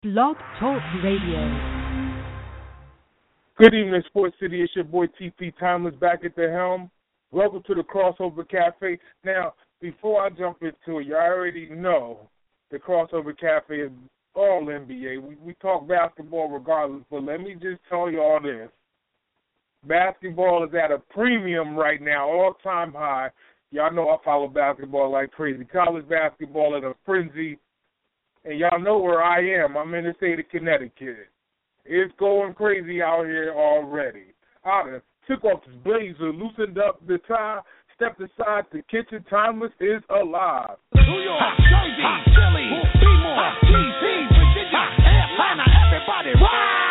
Blog Talk Radio. Good evening, Sports City. It's your boy TP Timeless back at the helm. Welcome to the Crossover Cafe. Now, before I jump into it, you already know the Crossover Cafe is all NBA. We talk basketball regardless, but let me just tell you all this. Basketball is at a premium right now, all-time high. Y'all know I follow basketball like crazy. College basketball at a frenzy. And y'all know where I am. I'm in the state of Connecticut. It's going crazy out here already. I done took off this blazer, loosened up the tie, stepped aside. The kitchen Timeless is alive. New York, Jersey, Philly, Baltimore, DC, Virginia, Atlanta, everybody ride!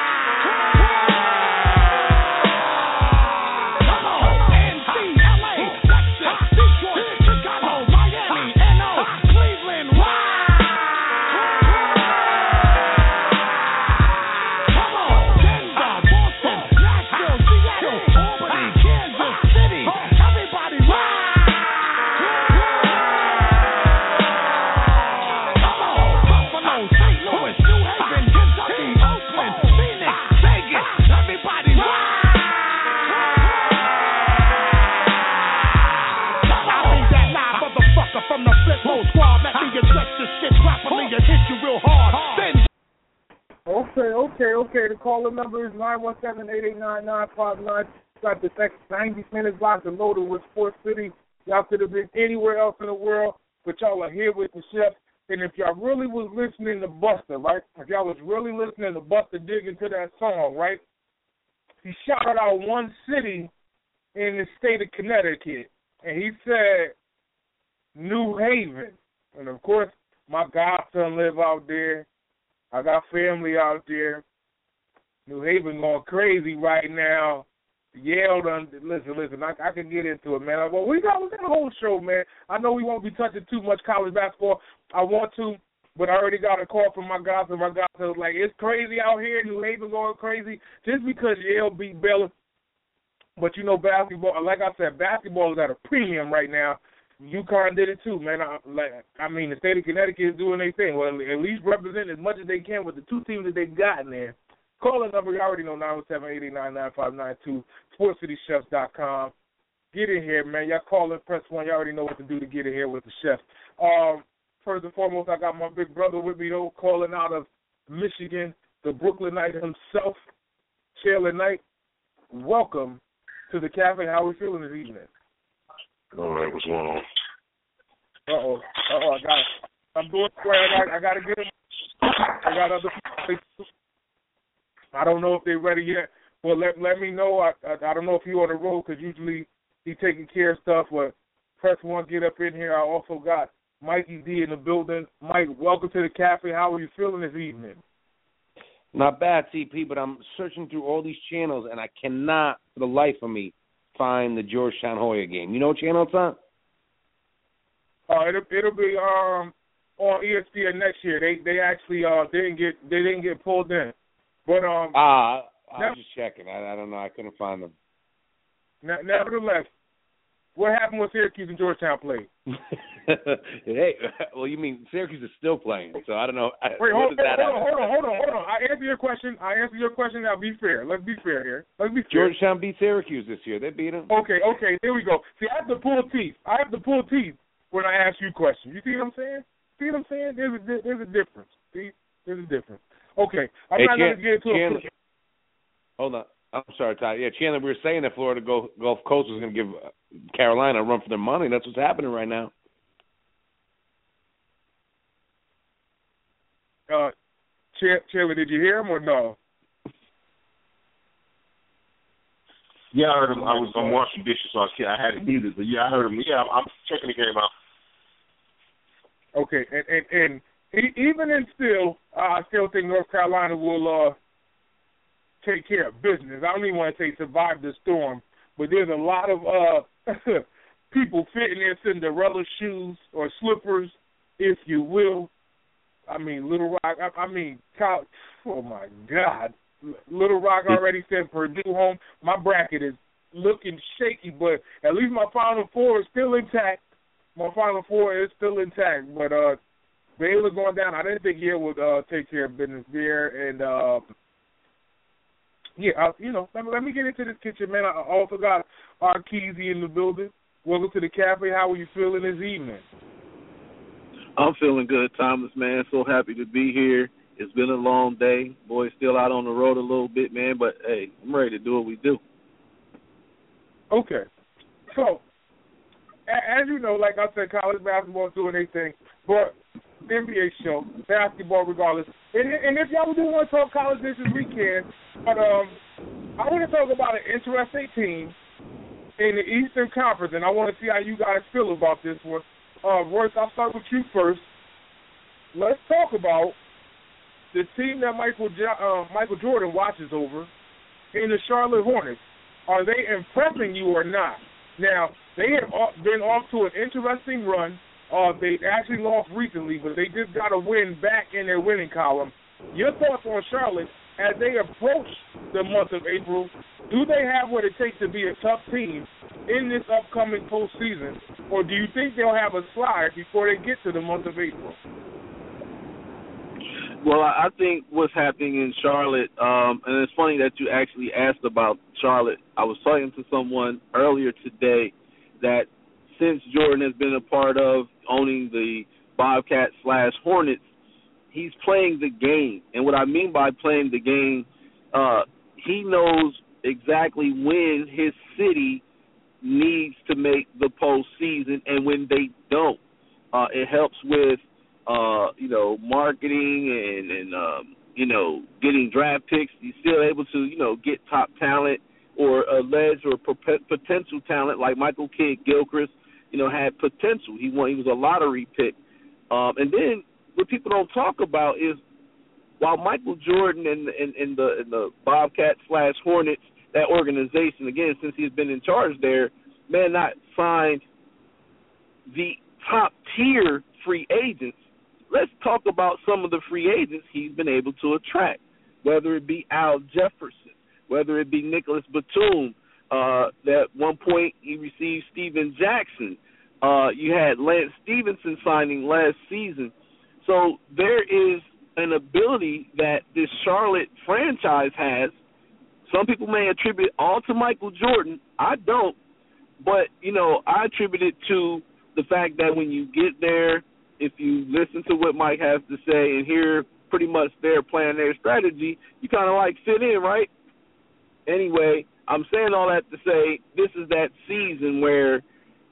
Okay. The caller number is 917-889-9559. Got the next 90 minutes locked and loaded with Sports City. Y'all could have been anywhere else in the world, but y'all are here with the chef. And if y'all really was listening to Buster, right? If y'all was really listening to Buster digging to that song, right? He shouted out one city in the state of Connecticut, and he said New Haven. And, of course, my godson live out there. I got family out there. New Haven going crazy right now. Yale done, listen, I can get into it, man. Well, we got a whole show, man. I know we won't be touching too much college basketball. I want to, but I already got a call from my godson. My godson was like, it's crazy out here. New Haven going crazy just because Yale beat Baylor. But, you know, basketball, like I said, basketball is at a premium right now. UConn did it too, man. The state of Connecticut is doing their thing. Well, at least represent as much as they can with the two teams that they got in there. Call the number, you already know, 917-889-9592, sportscitychefs.com. Get in here, man. Y'all call and press 1. You already know what to do to get in here with the chef. First and foremost, I got my big brother with me, though, calling out of Michigan, the Brooklynite himself, Chandler Knight. Welcome to the cafe. How are we feeling this evening? All right, what's going on? I'm doing square. I got to get him. I got other people. I don't know if they're ready yet. Well, let me know. I don't know if you're on the road because usually he's taking care of stuff. But press 1, get up in here. I also got Mikey D in the building. Mike, welcome to the cafe. How are you feeling this evening? Not bad, CP, but I'm searching through all these channels, and I cannot, for the life of me, find the Georgetown Hoya game. You know what channel it's on? It'll be on ESPN next year. They actually didn't get pulled in. But I was just checking. I don't know. I couldn't find them. Nevertheless, what happened when Syracuse and Georgetown played? Hey, well, you mean Syracuse is still playing, so I don't know. Wait, hold on. I answer your question. Now, be fair. Let's be fair here. Georgetown beat Syracuse this year. They beat them. Okay, there we go. See, I have to pull teeth. When I ask you questions. You see what I'm saying? There's a difference. See? There's a difference. Okay. I'm not going to get into it. Hold on. I'm sorry, Todd. Yeah, Chandler, we were saying that Florida Gulf Coast was going to give Carolina a run for their money. That's what's happening right now. Chandler, did you hear him or no? Yeah, I heard him. I'm washing dishes, so I had it muted. But, yeah, I heard him. Yeah, I'm checking the game out. Okay, and even in still, I still think North Carolina will take care of business. I don't even want to say survive the storm, but there's a lot of people fitting their Cinderella shoes or slippers, if you will. I mean, Little Rock. Oh my God, Little Rock already said Purdue home. My bracket is looking shaky, but at least my Final Four is still intact. But Baylor going down. I didn't think Yale would take care of business there. And, let me get into this kitchen, man. I also got Arkeezy in the building. Welcome to the cafe. How are you feeling this evening? I'm feeling good, Thomas, man. So happy to be here. It's been a long day. Boys still out on the road a little bit, man. But, hey, I'm ready to do what we do. Okay. So, as you know, like I said, college basketball is doing their thing. But NBA show, basketball regardless. And if y'all do want to talk college this weekend, but I want to talk about an interesting team in the Eastern Conference, and I want to see how you guys feel about this one. Royce, I'll start with you first. Let's talk about the team that Michael Jordan watches over in the Charlotte Hornets. Are they impressing you or not? Now, they have been off to an interesting run. They actually lost recently, but they just got a win back in their winning column. Your thoughts on Charlotte as they approach the month of April? Do they have what it takes to be a tough team in this upcoming postseason, or do you think they'll have a slide before they get to the month of April? Well, I think what's happening in Charlotte, and it's funny that you actually asked about Charlotte. I was talking to someone earlier today that since Jordan has been a part of owning the Bobcats/Hornets, he's playing the game. And what I mean by playing the game, he knows exactly when his city needs to make the postseason and when they don't. It helps with marketing and getting draft picks. He's still able to, get top talent or alleged or potential talent like Michael Kidd-Gilchrist, had potential. He was a lottery pick. And then what people don't talk about is while Michael Jordan and the Bobcats/Hornets, that organization, again, since he's been in charge there, may not signed the top-tier free agents. Let's talk about some of the free agents he's been able to attract, whether it be Al Jefferson, whether it be Nicholas Batum. At one point he received Steven Jackson. You had Lance Stevenson signing last season. So there is an ability that this Charlotte franchise has. Some people may attribute all to Michael Jordan. I don't. But, I attribute it to the fact that when you get there, if you listen to what Mike has to say and hear pretty much their plan, their strategy, you kind of fit in, right? Anyway, I'm saying all that to say this is that season where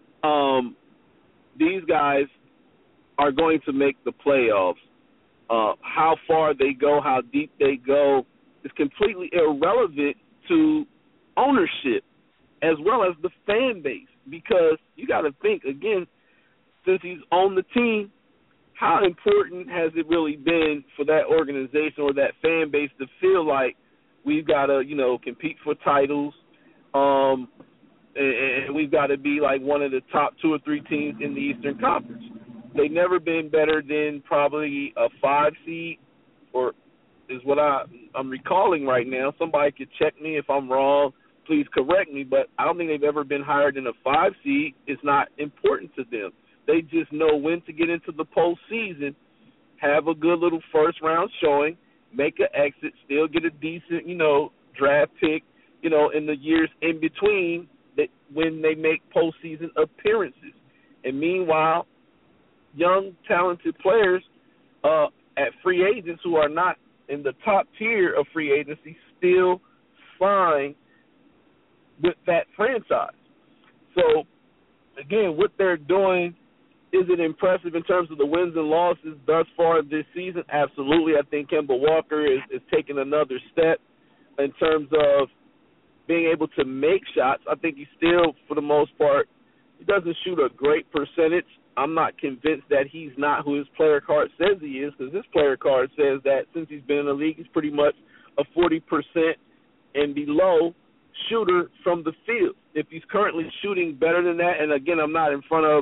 these guys are going to make the playoffs. How far they go, how deep they go is completely irrelevant to ownership as well as the fan base, because you got to think, again, since he's on the team, how important has it really been for that organization or that fan base to feel like we've got to, compete for titles, and we've got to be like one of the top 2 or 3 teams in the Eastern Conference. They've never been better than probably a 5 seed, or is what I'm recalling right now. Somebody could check me if I'm wrong. Please correct me, but I don't think they've ever been higher than a 5 seed. It's not important to them. They just know when to get into the postseason, have a good little first-round showing, make an exit, still get a decent, draft pick, in the years in between when they make postseason appearances. And meanwhile, young, talented players at free agents who are not in the top tier of free agency still sign with that franchise. So, again, what they're doing, is it impressive in terms of the wins and losses thus far this season? Absolutely. I think Kemba Walker is taking another step in terms of being able to make shots. I think he still, for the most part, he doesn't shoot a great percentage. I'm not convinced that he's not who his player card says he is, because his player card says that since he's been in the league, he's pretty much a 40% and below shooter from the field. If he's currently shooting better than that, and again, I'm not in front of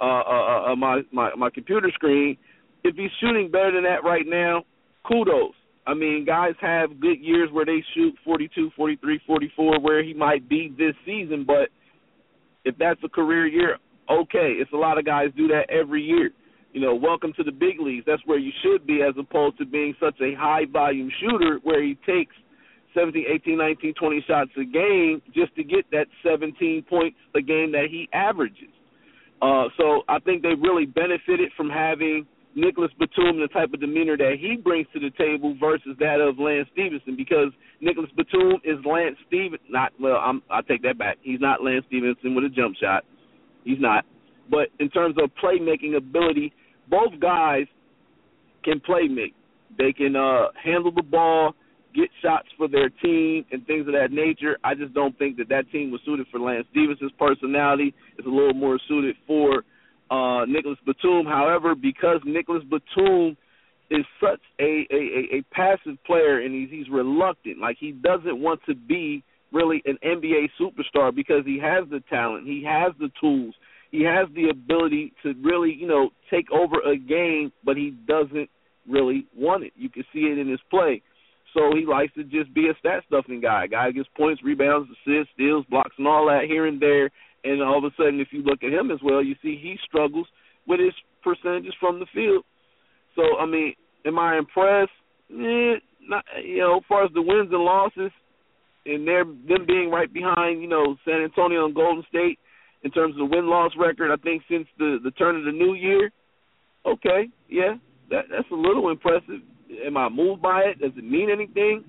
my computer screen, if he's shooting better than that right now, kudos. I mean, guys have good years where they shoot 42, 43, 44, where he might be this season, but if that's a career year, okay. It's a lot of guys do that every year. welcome to the big leagues. That's where you should be, as opposed to being such a high-volume shooter where he takes 17, 18, 19, 20 shots a game just to get that 17 points a game that he averages. So I think they really benefited from having Nicholas Batum, the type of demeanor that he brings to the table versus that of Lance Stevenson, because Nicholas Batum is Lance Stevenson. I take that back. He's not Lance Stevenson with a jump shot. He's not. But in terms of playmaking ability, both guys can play make. They can handle the ball, get shots for their team, and things of that nature. I just don't think that team was suited for Lance Stevenson's personality. It's a little more suited for Nicholas Batum. However, because Nicholas Batum is such a passive player and he's reluctant, like he doesn't want to be really an NBA superstar because he has the talent, he has the tools, he has the ability to really, take over a game, but he doesn't really want it. You can see it in his play. So he likes to just be a stat-stuffing guy. A guy gets points, rebounds, assists, steals, blocks, and all that here and there. And all of a sudden, if you look at him as well, you see he struggles with his percentages from the field. So, I mean, am I impressed? Not, as far as the wins and losses, and them being right behind, San Antonio and Golden State in terms of the win-loss record, I think since the turn of the new year, okay, yeah, that's a little impressive. Am I moved by it? Does it mean anything?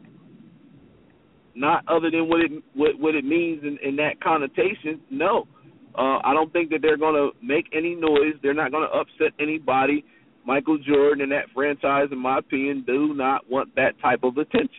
Not other than what it means in that connotation. No, I don't think that they're going to make any noise. They're not going to upset anybody. Michael Jordan and that franchise, in my opinion, do not want that type of attention.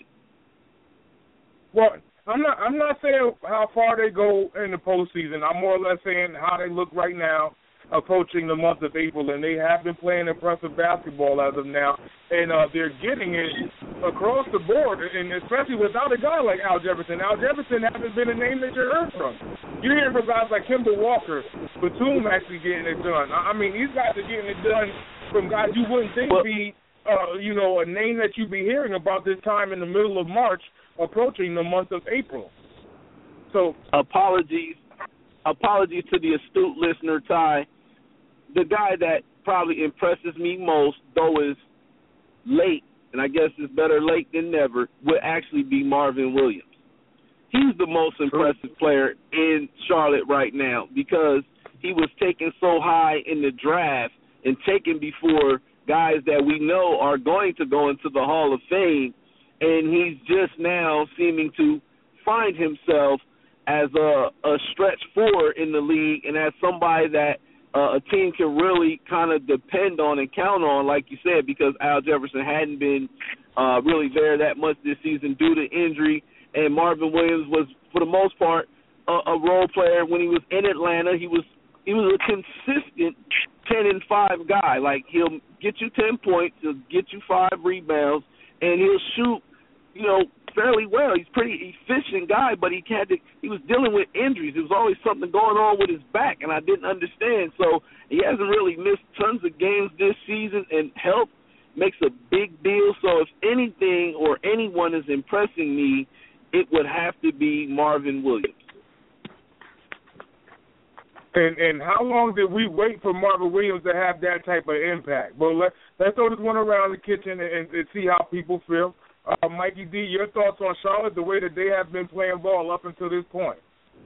Well, I'm not saying how far they go in the postseason. I'm more or less saying how they look right now, approaching the month of April, and they have been playing impressive basketball as of now, and they're getting it across the board, and especially without a guy like Al Jefferson. Al Jefferson hasn't been a name that you heard from. You hear from guys like Kemba Walker, Batum actually getting it done. I mean, these guys are getting it done from guys you wouldn't think be, a name that you'd be hearing about this time in the middle of March, approaching the month of April. So apologies to the astute listener, Ty. The guy that probably impresses me most, though is late, and I guess it's better late than never, would actually be Marvin Williams. He's the most impressive player in Charlotte right now because he was taken so high in the draft and taken before guys that we know are going to go into the Hall of Fame, and he's just now seeming to find himself as a stretch four in the league and as somebody that a team can really kind of depend on and count on, like you said, because Al Jefferson hadn't been really there that much this season due to injury, and Marvin Williams was, for the most part, a role player. When he was in Atlanta, he was a consistent 10-5 guy. Like, he'll get you 10 points, he'll get you 5 rebounds, and he'll shoot, fairly well. He's a pretty efficient guy, but he was dealing with injuries. There was always something going on with his back, and I didn't understand. So he hasn't really missed tons of games this season, and health makes a big deal. So if anything or anyone is impressing me, it would have to be Marvin Williams. And how long did we wait for Marvin Williams to have that type of impact? Well, let's throw this one around the kitchen and see how people feel. Mikey D, your thoughts on Charlotte, the way that they have been playing ball up until this point?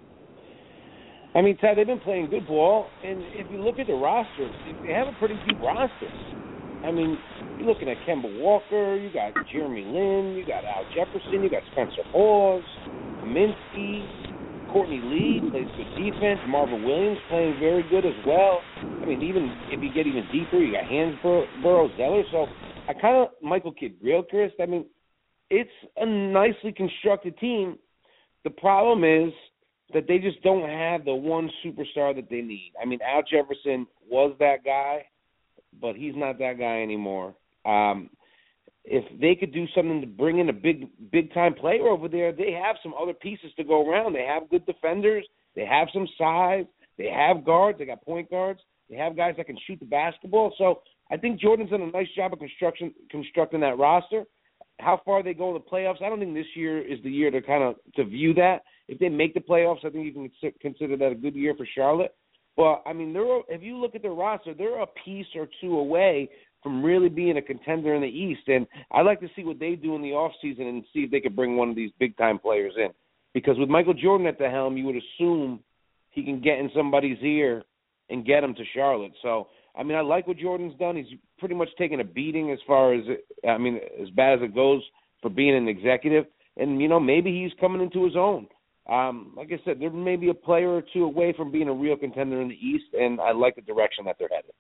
I mean, Ted, they've been playing good ball, and if you look at the roster, they have a pretty deep roster. I mean, you're looking at Kemba Walker, you got Jeremy Lin, you got Al Jefferson, you got Spencer Hawes, Kaminsky, Courtney Lee plays good defense, Marvin Williams playing very good as well. I mean, even if you get even deeper, you got Hansborough, Zeller. So I kind of, Michael Kidd-Gilchrist, I mean, it's a nicely constructed team. The problem is that they just don't have the one superstar that they need. I mean, Al Jefferson was that guy, but he's not that guy anymore. If they could do something to bring in a big-time player over there, they have some other pieces to go around. They have good defenders. They have some size. They have guards. They got point guards. They have guys that can shoot the basketball. So I think Jordan's done a nice job of constructing that roster. How far they go in the playoffs, I don't think this year is the year to view that. If they make the playoffs, I think you can consider that a good year for Charlotte. Well, I mean, if you look at their roster, they're a piece or two away from really being a contender in the East. And I'd like to see what they do in the offseason and see if they could bring one of these big-time players in. Because with Michael Jordan at the helm, you would assume he can get in somebody's ear and get him to Charlotte. So, I mean, I like what Jordan's done. He's pretty much taken a beating as far as, as bad as it goes for being an executive. And, maybe he's coming into his own. Like I said, there may be a player or two away from being a real contender in the East, and I like the direction that they're headed.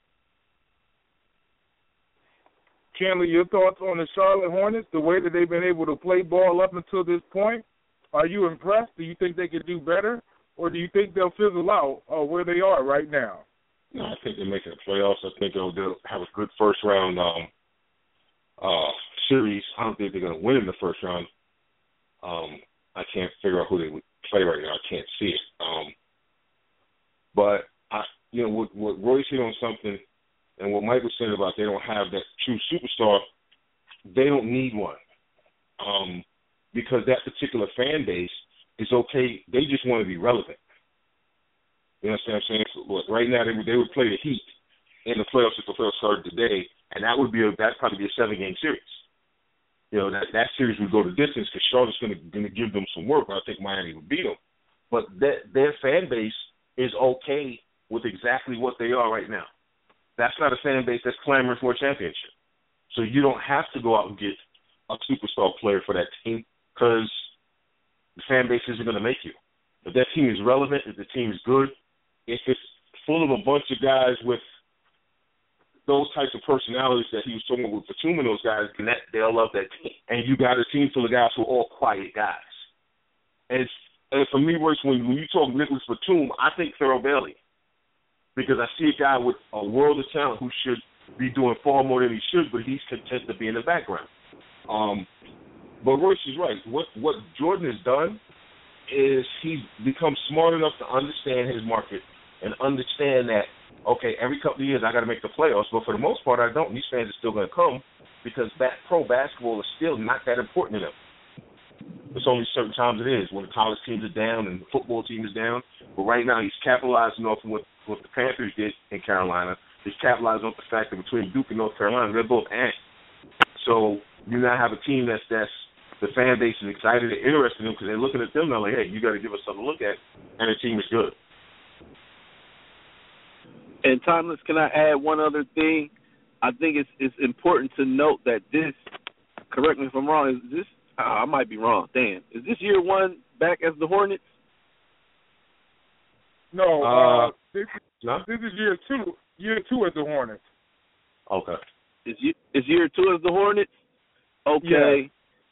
Chandler, your thoughts on the Charlotte Hornets, the way that they've been able to play ball up until this point? Are you impressed? Do you think they could do better? Or do you think they'll fizzle out where they are right now? No, I think they're making the playoffs. I think they'll have a good first-round series. I don't think they're going to win in the first round. I can't figure out who they would play right now. I can't see it. But, what Royce hit on something, and what Mike was saying about they don't have that true superstar, they don't need one. Because that particular fan base is okay. They just want to be relevant. You understand what I'm saying? So, look, right now they would play the Heat in the playoffs if the playoffs started today, and that'd probably be a 7-game series. That series would go the distance because Charlotte's going to give them some work. I think Miami would beat them. But their fan base is okay with exactly what they are right now. That's not a fan base that's clamoring for a championship. So you don't have to go out and get a superstar player for that team because the fan base isn't going to make you. If that team is relevant, if the team is good, if it's full of a bunch of guys with those types of personalities that he was talking about with Batum and those guys, and they'll love that team. And you got a team full of guys who are all quiet guys. And for me, Royce, when you talk Nicholas Batum, I think Thurl Bailey. Because I see a guy with a world of talent who should be doing far more than he should, but he's content to be in the background. But Royce is right. What Jordan has done is he's become smart enough to understand his market and understand that, okay, every couple of years I got to make the playoffs, but for the most part I don't. These fans are still going to come because pro basketball is still not that important to them. There's only certain times it is, when the college teams are down and the football team is down. But right now he's capitalizing off of what the Panthers did in Carolina. He's capitalizing off the fact that between Duke and North Carolina, they're both ants. So you now have a team that's the fan base is excited and interested in them because they're looking at them now like, hey, you got to give us something to look at, and the team is good. And Timeless, can I add one other thing? I think it's important to note that this, correct me if I'm wrong, is this, I might be wrong, damn, is this year one back as the Hornets? No, this is year two as the Hornets. Okay. Is year two as the Hornets? Okay. Yeah.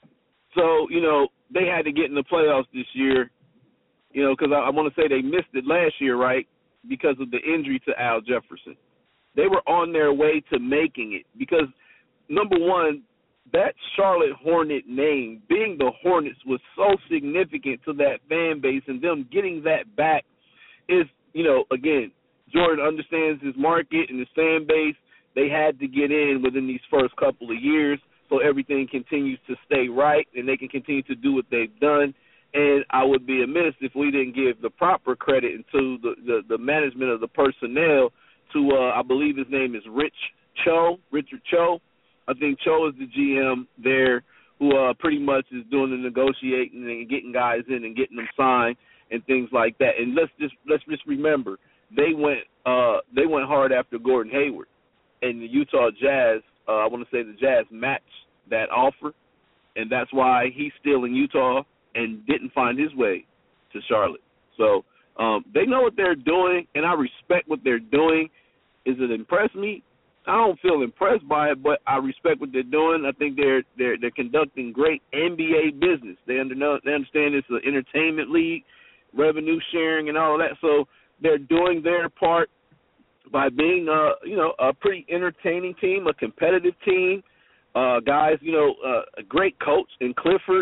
So, they had to get in the playoffs this year, because I want to say they missed it last year, right, because of the injury to Al Jefferson. They were on their way to making it because, number one, that Charlotte Hornet name, being the Hornets, was so significant to that fan base, and them getting that back is, again, Jordan understands his market and his fan base. They had to get in within these first couple of years so everything continues to stay right and they can continue to do what they've done. And I would be amiss if we didn't give the proper credit to the management of the personnel to, I believe his name is Richard Cho. I think Cho is the GM there who pretty much is doing the negotiating and getting guys in and getting them signed and things like that. And let's just remember, they went hard after Gordon Hayward, and the Utah Jazz, I want to say the Jazz matched that offer, and that's why he's still in Utah and didn't find his way to Charlotte. So they know what they're doing, and I respect what they're doing. Does it impress me? I don't feel impressed by it, but I respect what they're doing. I think they're conducting great NBA business. They understand it's an entertainment league, revenue sharing, and all of that. So they're doing their part by being a pretty entertaining team, a competitive team. Guys, a great coach in Clifford.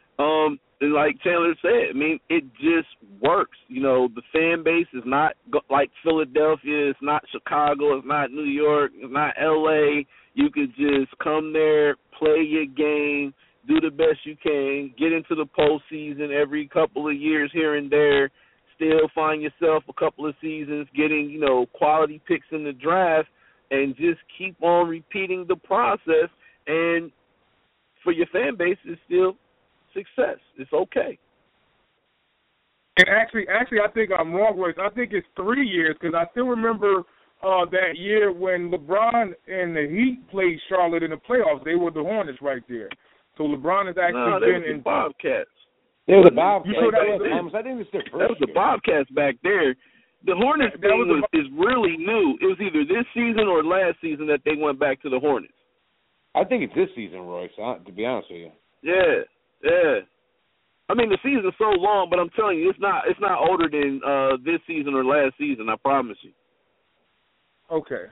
And like Chandler said, I mean, it just works. The fan base is not like Philadelphia. It's not Chicago. It's not New York. It's not L.A. You could just come there, play your game, do the best you can, get into the postseason every couple of years here and there, still find yourself a couple of seasons getting, you know, quality picks in the draft and just keep on repeating the process. And for your fan base, it's still success. It's okay. And actually, I think I'm wrong, Royce. I think it's 3 years because I still remember that year when LeBron and the Heat played Charlotte in the playoffs. They were the Hornets right there. So LeBron has actually been in Bobcats. There was a Bobcats. I think that was the Bobcats back there. The Hornets thing is really new. It was either this season or last season that they went back to the Hornets. I think it's this season, Royce, to be honest with you. Yeah. I mean, the season's so long, but I'm telling you, it's not older than this season or last season, I promise you. Okay.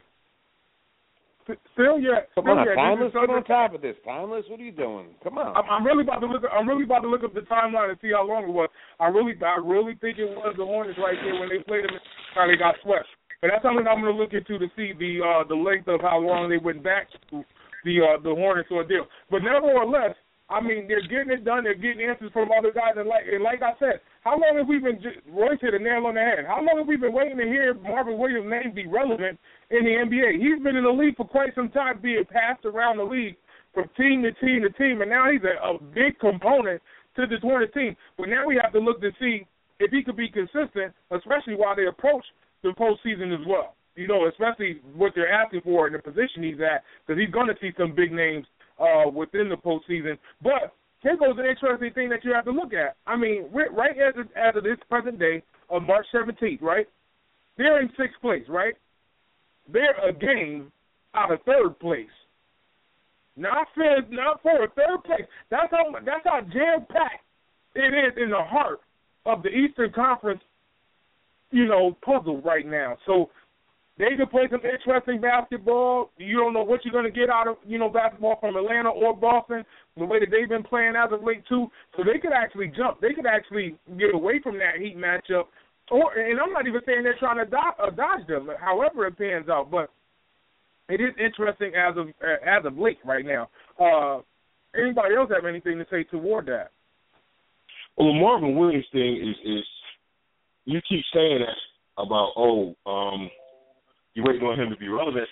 Come on, Timeless, get on top of this. Timeless, what are you doing? Come on. I'm really about to look up the timeline and see how long it was. I really think it was the Hornets right there when they played them. How they got swept. But that's something I'm going to look into to see the length of how long they went back to the Hornets ordeal. But nevertheless, I mean, they're getting it done. They're getting answers from other guys. And like I said, how long have we been – Royce hit a nail on the head. How long have we been waiting to hear Marvin Williams' name be relevant in the NBA? He's been in the league for quite some time, being passed around the league from team to team to team, and now he's a big component to this Hornets team. But now we have to look to see if he could be consistent, especially while they approach the postseason as well. You know, especially what they're asking for in the position he's at, because he's going to see some big names within the postseason. But here goes an interesting thing that you have to look at. I mean, right as of this present day of March 17th, right? They're in 6th place, right? They're a game out of 3rd place. Not for 3rd place. That's how jam-packed it is in the heart of the Eastern Conference, you know, puzzle right now. So they can play some interesting basketball. You don't know what you're going to get out of, you know, basketball from Atlanta or Boston, the way that they've been playing as of late, too. So they could actually jump. They could actually get away from that Heat matchup. And I'm not even saying they're trying to dodge them, however it pans out. But it is interesting as of late right now. Anybody else have anything to say toward that? Well, the Marvin Williams thing is you keep saying that about, you're waiting on him to be relevant.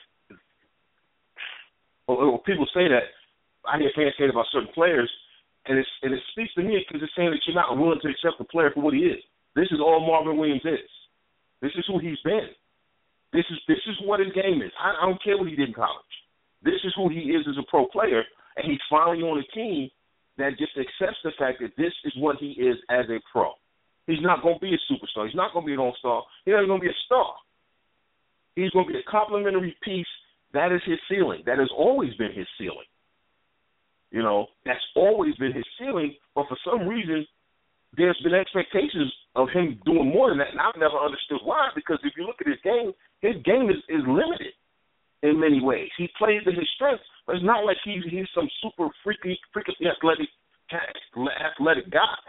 Well, people say that. I hear fans say it about certain players, and it speaks to me because it's saying that you're not willing to accept the player for what he is. This is all Marvin Williams is. This is who he's been. This is what his game is. I don't care what he did in college. This is who he is as a pro player, and he's finally on a team that just accepts the fact that this is what he is as a pro. He's not going to be a superstar. He's not going to be an all-star. He's not going to be a star. He's going to be a complimentary piece. That is his ceiling. That has always been his ceiling. You know, that's always been his ceiling, but for some reason, there's been expectations of him doing more than that, and I've never understood why, because if you look at his game is limited in many ways. He plays to his strengths, but it's not like he's some super freakishly athletic guy.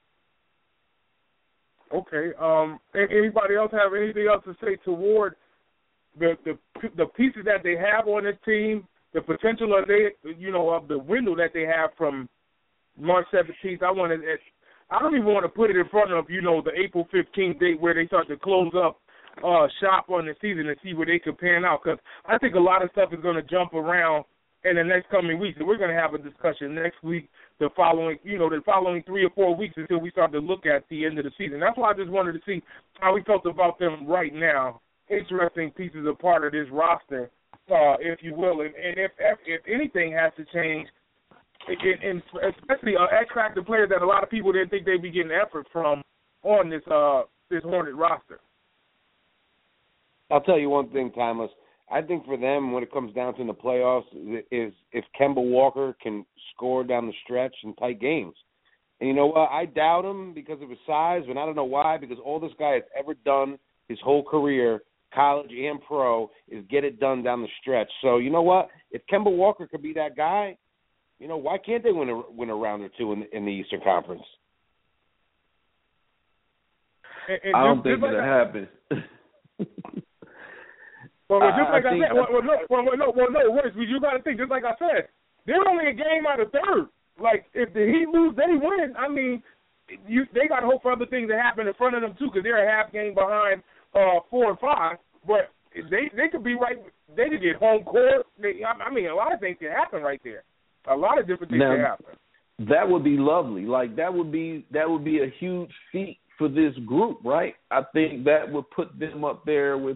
Okay. Anybody else have anything else to say toward the pieces that they have on this team, the potential of the window that they have from March 17th? I don't even want to put it in front of, the April 15th date where they start to close up shop on the season and see where they can pan out, because I think a lot of stuff is going to jump around in the next coming weeks, and we're going to have a discussion next week, the following 3 or 4 weeks until we start to look at the end of the season. That's why I just wanted to see how we felt about them right now. Interesting pieces of part of this roster, if you will, and if anything has to change, and especially X-factor players that a lot of people didn't think they'd be getting effort from on this Hornet roster. I'll tell you one thing, Timeless. I think for them, when it comes down to the playoffs, is if Kemba Walker can score down the stretch in tight games. And you know what? I doubt him because of his size, but I don't know why, because all this guy has ever done his whole career, college and pro, is get it done down the stretch. So you know what? If Kemba Walker could be that guy, why can't they win a round or two in the Eastern Conference? I don't think it'll happen. Well, just like I said, you got to think, just like I said, they're only a game out of 3rd. Like, if the Heat lose, they win. I mean, they got to hope for other things to happen in front of them too, because they're a half game behind 4 and 5. But they could be right. They could get home court. I mean, a lot of things can happen right there. A lot of different things can happen. That would be lovely. Like that would be a huge feat for this group, right? I think that would put them up there with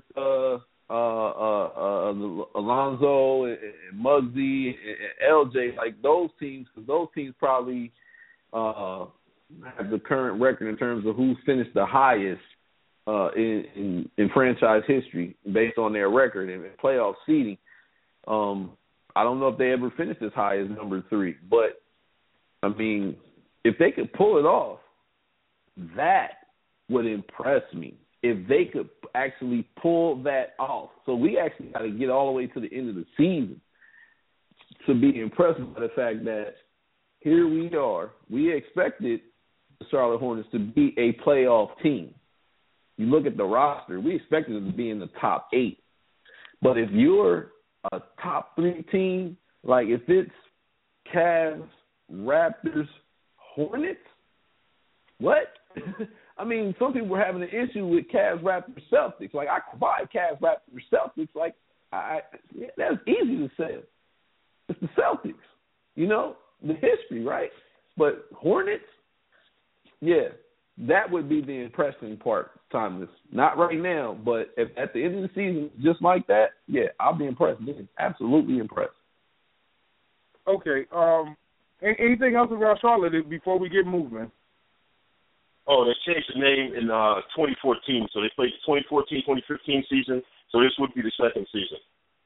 Alonzo and Muggsy and LJ, like those teams, because those teams probably have the current record in terms of who finished the highest in franchise history based on their record and playoff seeding. I don't know if they ever finished as high as number 3, but I mean, if they could pull it off, that would impress me. If they could actually pull that off. So we actually got to get all the way to the end of the season to be impressed by the fact that here we are. We expected the Charlotte Hornets to be a playoff team. You look at the roster, we expected them to be in the top 8. But if you're a top 3 team, like if it's Cavs, Raptors, Hornets, what? I mean, some people were having an issue with Cavs, Raptors, Celtics. Like, I could buy Cavs, Raptors, Celtics. Like, that's easy to say. It's the Celtics, you know, the history, right? But Hornets, yeah, that would be the impressive part, Timeless. Not right now, but if at the end of the season, just like that, yeah, I'll be impressed. Absolutely impressed. Okay. Anything else about Charlotte before we get moving? Oh, they changed the name in 2014. So they played the 2014-2015 season. So this would be the second season.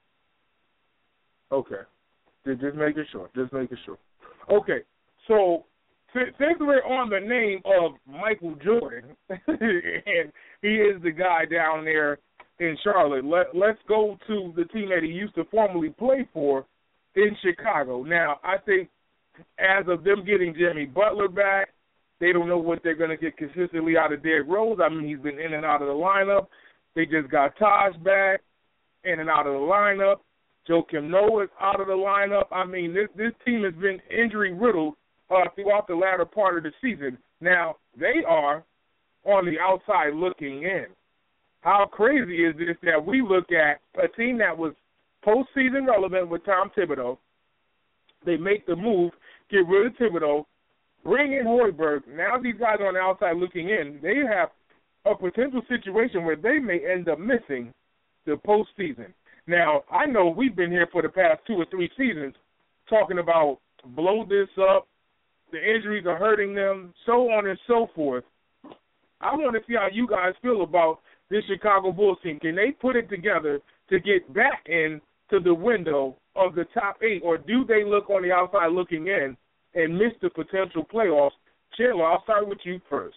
Okay. Just making sure. Okay. So since we're on the name of Michael Jordan, and he is the guy down there in Charlotte, let's go to the team that he used to formerly play for in Chicago. Now, I think as of them getting Jimmy Butler back, they don't know what they're going to get consistently out of Derrick Rose. I mean, he's been in and out of the lineup. They just got Taj back, in and out of the lineup. Joakim Noah is out of the lineup. I mean, this team has been injury-riddled throughout the latter part of the season. Now, they are on the outside looking in. How crazy is this that we look at a team that was postseason relevant with Tom Thibodeau? They make the move, get rid of Thibodeau, bring in Hoiberg. Now these guys are on the outside looking in. They have a potential situation where they may end up missing the postseason. Now, I know we've been here for the past 2 or 3 seasons talking about blow this up, the injuries are hurting them, so on and so forth. I want to see how you guys feel about this Chicago Bulls team. Can they put it together to get back into the window of the top 8, or do they look on the outside looking in and miss the potential playoffs? Chandler, I'll start with you first.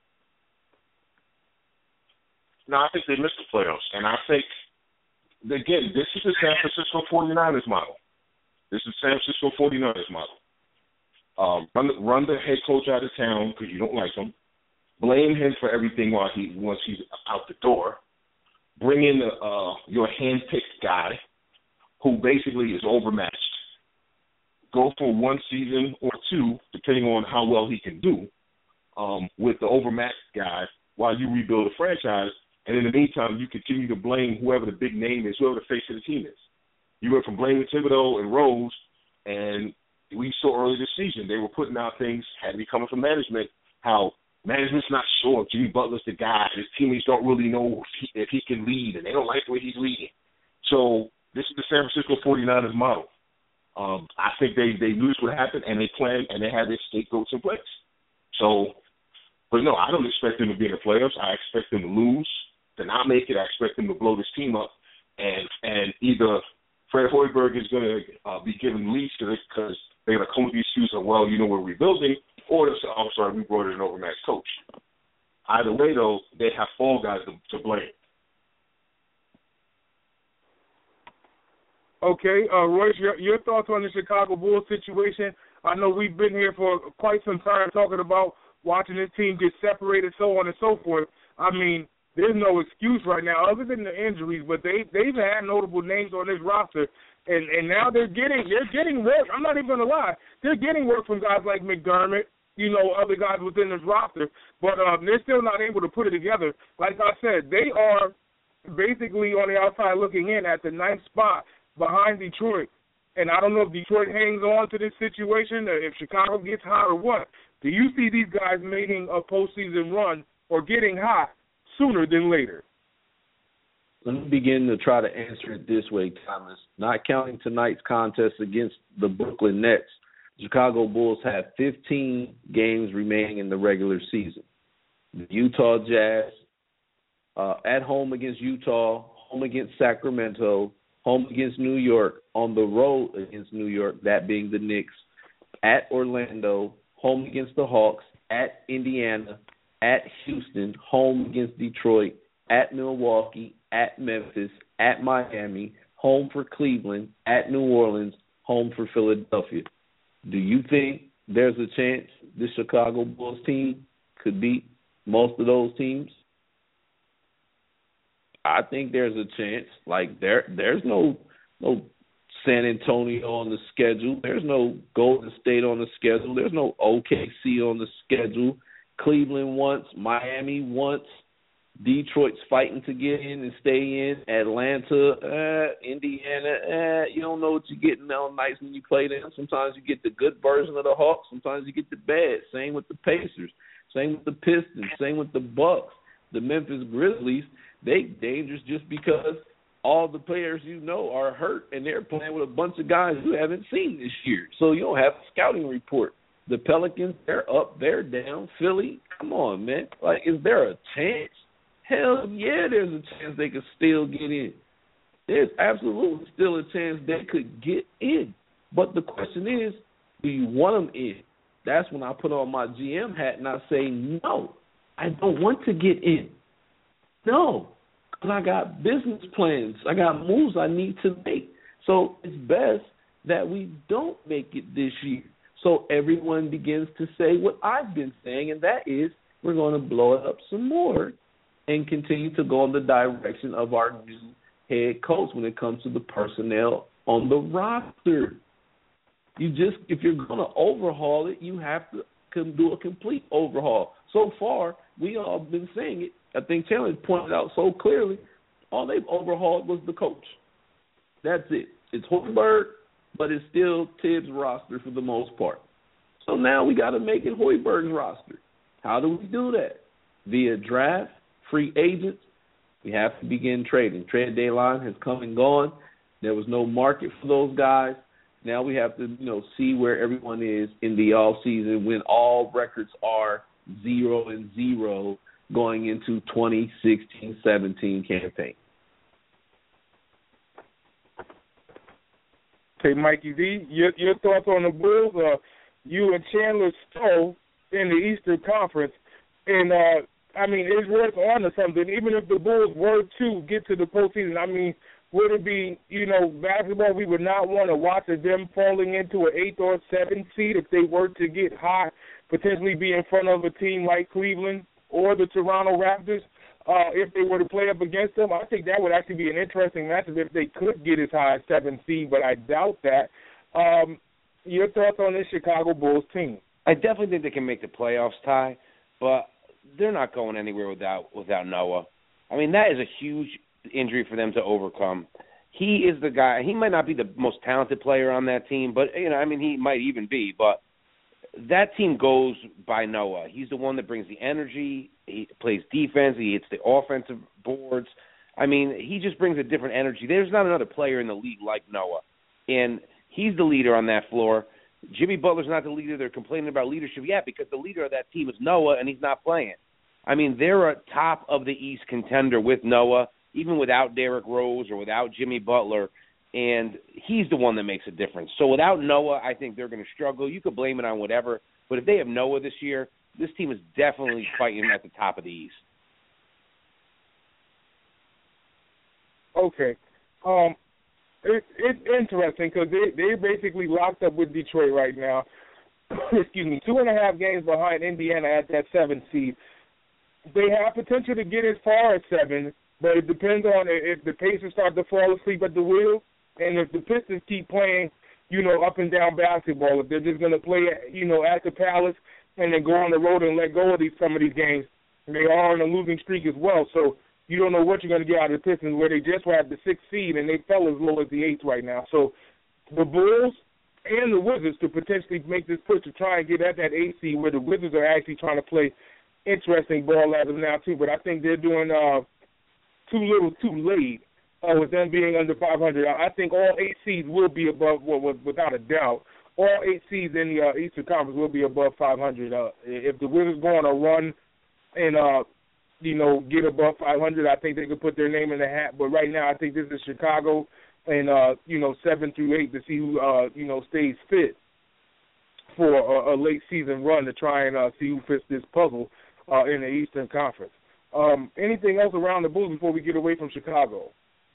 No, I think they missed the playoffs. And I think, again, this is the San Francisco 49ers model. This is San Francisco 49ers model. Run the head coach out of town because you don't like him. Blame him for everything once he's out the door. Bring in your hand-picked guy who basically is overmatched. Go for 1 season or 2, depending on how well he can do, with the overmatched guy while you rebuild a franchise. And in the meantime, you continue to blame whoever the big name is, whoever the face of the team is. You went from blaming Thibodeau and Rose, and we saw early this season they were putting out things, had to be coming from management, how management's not sure if Jimmy Butler's the guy. His teammates don't really know if he can lead, and they don't like the way he's leading. So this is the San Francisco 49ers model. I think they knew this would happen, and they planned, and they had their scapegoats in place. So, but no, I don't expect them to be in the playoffs. I expect them to lose, to not make it. I expect them to blow this team up, and either Fred Hoiberg is going to be given leash because they're going to come with the excuse of, well, you know, we're rebuilding, or they'll say, oh, sorry, we brought in an overmatched coach. Either way, though, they have fall guys to blame. Okay, Royce, your thoughts on the Chicago Bulls situation? I know we've been here for quite some time talking about watching this team get separated, so on and so forth. I mean, there's no excuse right now other than the injuries, but they've had notable names on this roster, and now they're getting work. I'm not even going to lie. They're getting work from guys like McDermott, other guys within this roster. But they're still not able to put it together. Like I said, they are basically on the outside looking in at the 9th spot behind Detroit. And I don't know if Detroit hangs on to this situation or if Chicago gets hot or what. Do you see these guys making a postseason run or getting hot sooner than later? Let me begin to try to answer it this way, Thomas. Not counting tonight's contest against the Brooklyn Nets, the Chicago Bulls have 15 games remaining in the regular season. The Utah Jazz, at home against Utah, home against Sacramento, home against New York, on the road against New York, that being the Knicks, at Orlando, home against the Hawks, at Indiana, at Houston, home against Detroit, at Milwaukee, at Memphis, at Miami, home for Cleveland, at New Orleans, home for Philadelphia. Do you think there's a chance the Chicago Bulls team could beat most of those teams? I think there's a chance. Like there's no San Antonio on the schedule. There's no Golden State on the schedule. There's no OKC on the schedule. Cleveland once, Miami once. Detroit's fighting to get in and stay in. Atlanta, Indiana, you don't know what you're getting on nights when you play them. Sometimes you get the good version of the Hawks. Sometimes you get the bad. Same with the Pacers. Same with the Pistons. Same with the Bucks. The Memphis Grizzlies, they dangerous just because all the players are hurt and they're playing with a bunch of guys you haven't seen this year. So you don't have a scouting report. The Pelicans, they're up, they're down. Philly, come on, man. Like, is there a chance? Hell yeah, there's a chance they could still get in. There's absolutely still a chance they could get in. But the question is, do you want them in? That's when I put on my GM hat and I say, no, I don't want to get in. No, because I got business plans. I got moves I need to make. So it's best that we don't make it this year. So everyone begins to say what I've been saying, and that is we're going to blow it up some more and continue to go in the direction of our new head coach when it comes to the personnel on the roster. If you're going to overhaul it, you have to do a complete overhaul. So far, we all been saying it. I think Chandler pointed out so clearly, all they've overhauled was the coach. That's it. It's Hoiberg, but it's still Tibbs' roster for the most part. So now we got to make it Hoiberg's roster. How do we do that? Via draft, free agents. We have to begin trading. Trade deadline has come and gone. There was no market for those guys. Now we have to, see where everyone is in the off season when all records are 0-0 going into 2016-17 campaign. Okay, Mikey D, your thoughts on the Bulls? You and Chandler stole in the Eastern Conference, and it's worth on to something. Even if the Bulls were to get to the postseason, would it be, basketball we would not want to watch them falling into an 8th or 7th seed if they were to get hot, potentially be in front of a team like Cleveland or the Toronto Raptors? If they were to play up against them, I think that would actually be an interesting matchup if they could get as high as 7th seed, but I doubt that. Your thoughts on this Chicago Bulls team? I definitely think they can make the playoffs, Ty, but they're not going anywhere without Noah. That is a huge injury for them to overcome. He is the guy. He might not be the most talented player on that team, but, he might even be, but that team goes by Noah. He's the one that brings the energy. He plays defense. He hits the offensive boards. He just brings a different energy. There's not another player in the league like Noah, and he's the leader on that floor. Jimmy Butler's not the leader. They're complaining about leadership. Yeah, because the leader of that team is Noah, and he's not playing. They're a top of the East contender with Noah, even without Derrick Rose or without Jimmy Butler, and he's the one that makes a difference. So without Noah, I think they're going to struggle. You could blame it on whatever, but if they have Noah this year, this team is definitely fighting at the top of the East. Okay. It's interesting because they're basically locked up with Detroit right now. Excuse me, 2.5 games behind Indiana at that 7th seed. They have potential to get as far as 7, but it depends on if the Pacers start to fall asleep at the wheel and if the Pistons keep playing, up and down basketball. If they're just going to play, at the Palace and then go on the road and let go of some of these games. And they are on a losing streak as well, so you don't know what you're going to get out of the Pistons, where they just had the 6th seed and they fell as low as the 8th right now. So the Bulls and the Wizards to potentially make this push to try and get at that 8th seed, where the Wizards are actually trying to play interesting ball as of now too. But I think they're doing too little too late with them being under 500. I think all 8 seeds will be above, without a doubt. All 8 seeds in the Eastern Conference will be above 500. If the Wizards go on a run and get above 500, I think they could put their name in the hat. But right now, I think this is Chicago and 7 through 8 to see who stays fit for a late season run to try and see who fits this puzzle in the Eastern Conference. Anything else around the Bulls before we get away from Chicago?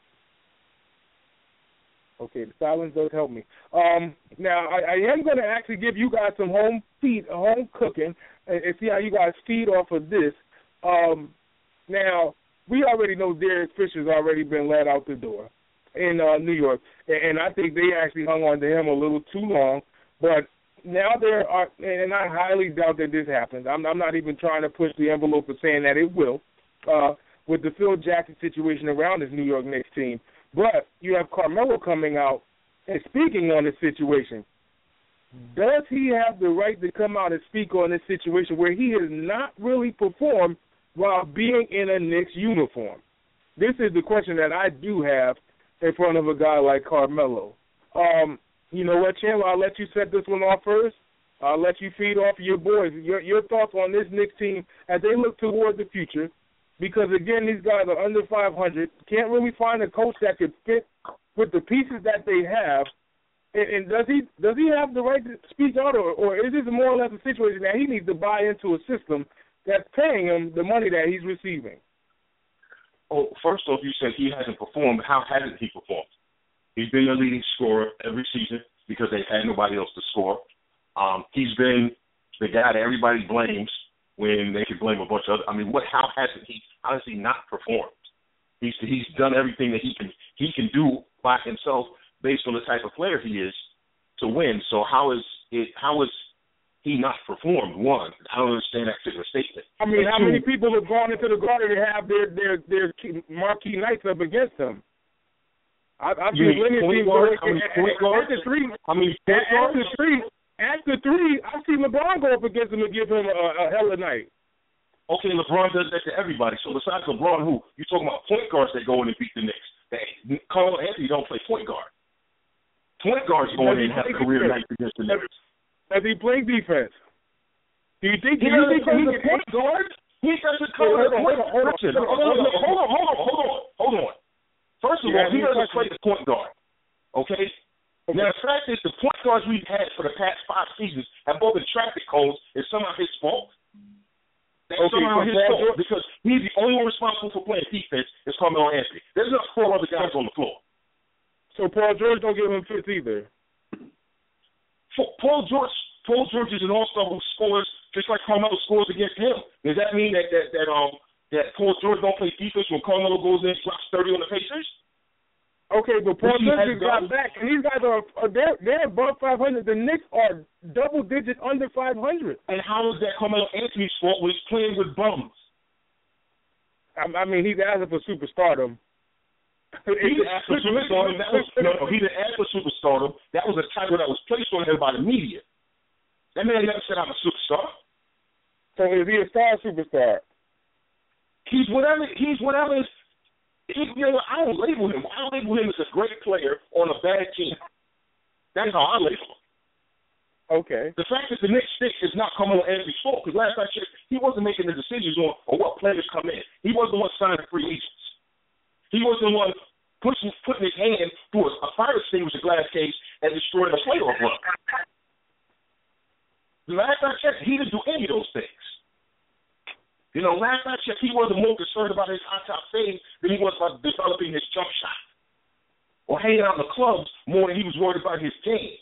Okay, the silence does help me. Now, I am going to actually give you guys some home cooking, and see how you guys feed off of this. Now, we already know Derek Fisher's already been let out the door in New York, and I think they actually hung on to him a little too long. But now there are, and I highly doubt that this happens. I'm not even trying to push the envelope of saying that it will, with the Phil Jackson situation around this New York Knicks team. But you have Carmelo coming out and speaking on this situation. Does he have the right to come out and speak on this situation where he has not really performed while being in a Knicks uniform? This is the question that I do have in front of a guy like Carmelo. You know what, Chandler? I'll let you set this one off first. I'll let you feed off of your boys. Your thoughts on this Knicks team as they look toward the future. Because, again, these guys are under 500, can't really find a coach that could fit with the pieces that they have. And does he have the right to speak out, or is this more or less a situation that he needs to buy into a system that's paying him the money that he's receiving? Oh, first off, you said he hasn't performed. How hasn't he performed? He's been the leading scorer every season because they've had nobody else to score. He's been the guy that everybody blames when they could blame a bunch of other. I mean, how has he not performed? He's done everything that he can do by himself based on the type of player he is to win. So how is he not performed? One, I don't understand that particular statement. I mean, how many people have gone into the Garden and have their marquee nights up against them? I've seen plenty of teams after three, I've seen LeBron go up against him and give him a hell of a night. Okay, LeBron does that to everybody. So besides LeBron, who? You talking about point guards that go in and beat the Knicks? Carl Anthony don't play point guard. Point guards go in and have career nights against the Knicks. Does he play defense? Do you think he doesn't play the point guard? He doesn't cover the point guard. Hold on. First of all, he doesn't play the point guard. Okay? Now, the fact is, the point guards we've had for the past 5 seasons have both been traffic cones. Is somehow his fault? That's somehow his fault because he's the only one responsible for playing defense is Carmelo Anthony. There's not 4 other guys on the floor. So Paul George don't give him fits either. Paul George is an all-star who scores just like Carmelo scores against him. Does that mean that Paul George don't play defense when Carmelo goes in and drops 30 on the Pacers? Okay, but Paul George just got back, and these guys they're above 500. The Knicks are double digits under 500. And how is that Carmelo Anthony's fault when he's playing with bums? I mean, he's asking for superstardom. He didn't ask for superstardom. He didn't ask for superstardom. That was a title that was placed on him by the media. That man never said I'm a superstar. So is he a star or superstar? He's whatever. I don't label him. I label him as a great player on a bad team. That's how I label him. Okay. The fact that the Knicks stick is not Carmelo Anthony's fault because last I checked, he wasn't making the decisions on what players come in. He wasn't the one signing free agents. He wasn't the one putting his hand through a fire extinguisher glass case and destroying a playoff run. The last I checked, he didn't do any of those things. Last I checked, he wasn't more concerned about his high-top fame than he was about developing his jump shot or hanging out in the clubs more than he was worried about his game.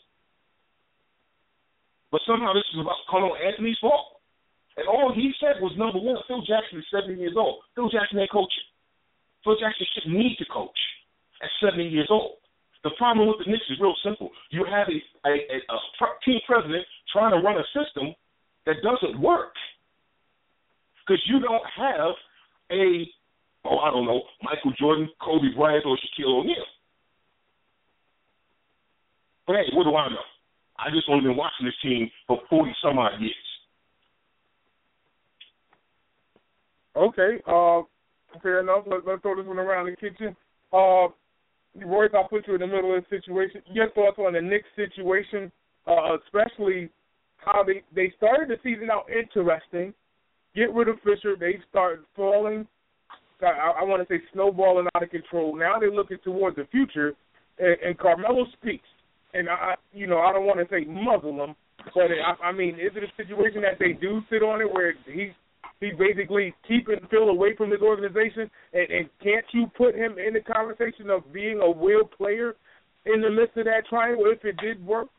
But somehow this is about Carmelo Anthony's fault. And all he said was, number one, Phil Jackson is 70 years old. Phil Jackson ain't coaching. Phil Jackson shouldn't need to coach at 70 years old. The problem with the Knicks is real simple. You have a team president trying to run a system that doesn't work. Because you don't have Michael Jordan, Kobe Bryant, or Shaquille O'Neal. But hey, what do I know? I just only been watching this team for 40-some-odd years. Okay, fair enough. Let's throw this one around the kitchen. Royce, I'll put you in the middle of the situation. Your thoughts on the Knicks situation, especially how they started the season out interesting. Get rid of Fisher, they start falling. I want to say snowballing out of control. Now they're looking towards the future, and Carmelo speaks. And I don't want to say muzzle him, but I mean, is it a situation that they do sit on it where he's basically keeping Phil away from his organization, and can't you put him in the conversation of being a real player in the midst of that triangle if it did work?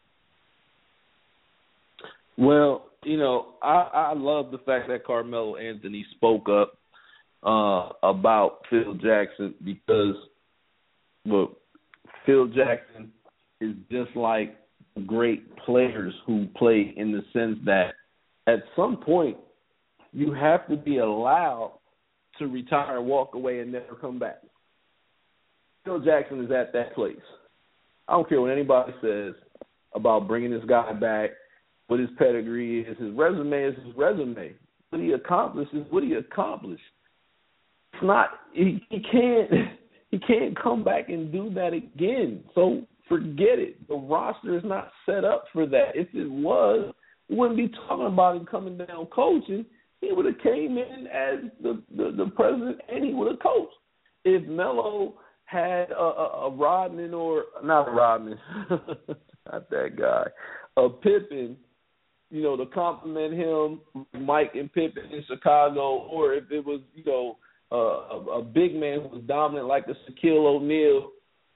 Well, I love the fact that Carmelo Anthony spoke up about Phil Jackson because, look, Phil Jackson is just like great players who play in the sense that at some point you have to be allowed to retire, walk away, and never come back. Phil Jackson is at that place. I don't care what anybody says about bringing this guy back, what his pedigree is. His resume is his resume. What he accomplished is what he accomplished. It's not he can't come back and do that again. So forget it. The roster is not set up for that. If it was, we wouldn't be talking about him coming down coaching. He would have came in as the president, and he would have coached. If Melo had a Rodman or not Rodman, not that guy, a Pippen, to compliment him, Mike and Pippen in Chicago, or if it was, a big man who was dominant like a Shaquille O'Neal,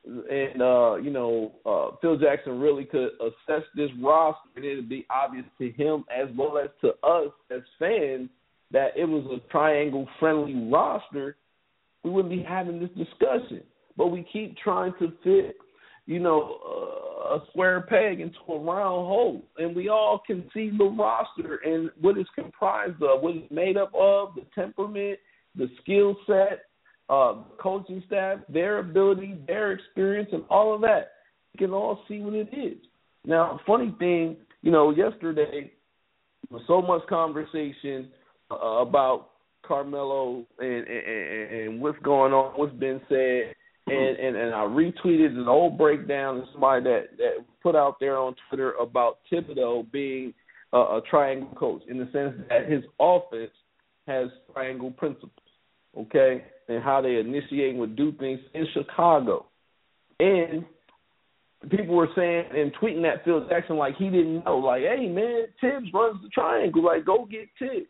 and Phil Jackson really could assess this roster, and it would be obvious to him as well as to us as fans that it was a triangle-friendly roster, we wouldn't be having this discussion. But we keep trying to fit, a square peg into a round hole, and we all can see the roster and what it's comprised of, what it's made up of, the temperament, the skill set, coaching staff, their ability, their experience, and all of that. You can all see what it is. Now, funny thing, yesterday there was so much conversation about Carmelo and what's going on, what's been said, and I retweeted an old breakdown of somebody that put out there on Twitter about Thibodeau being a triangle coach in the sense that his offense has triangle principles, okay, and how they initiate and would do things in Chicago. And people were saying and tweeting at Phil Jackson like he didn't know, like, hey, man, Tibbs runs the triangle, like, go get Tibbs.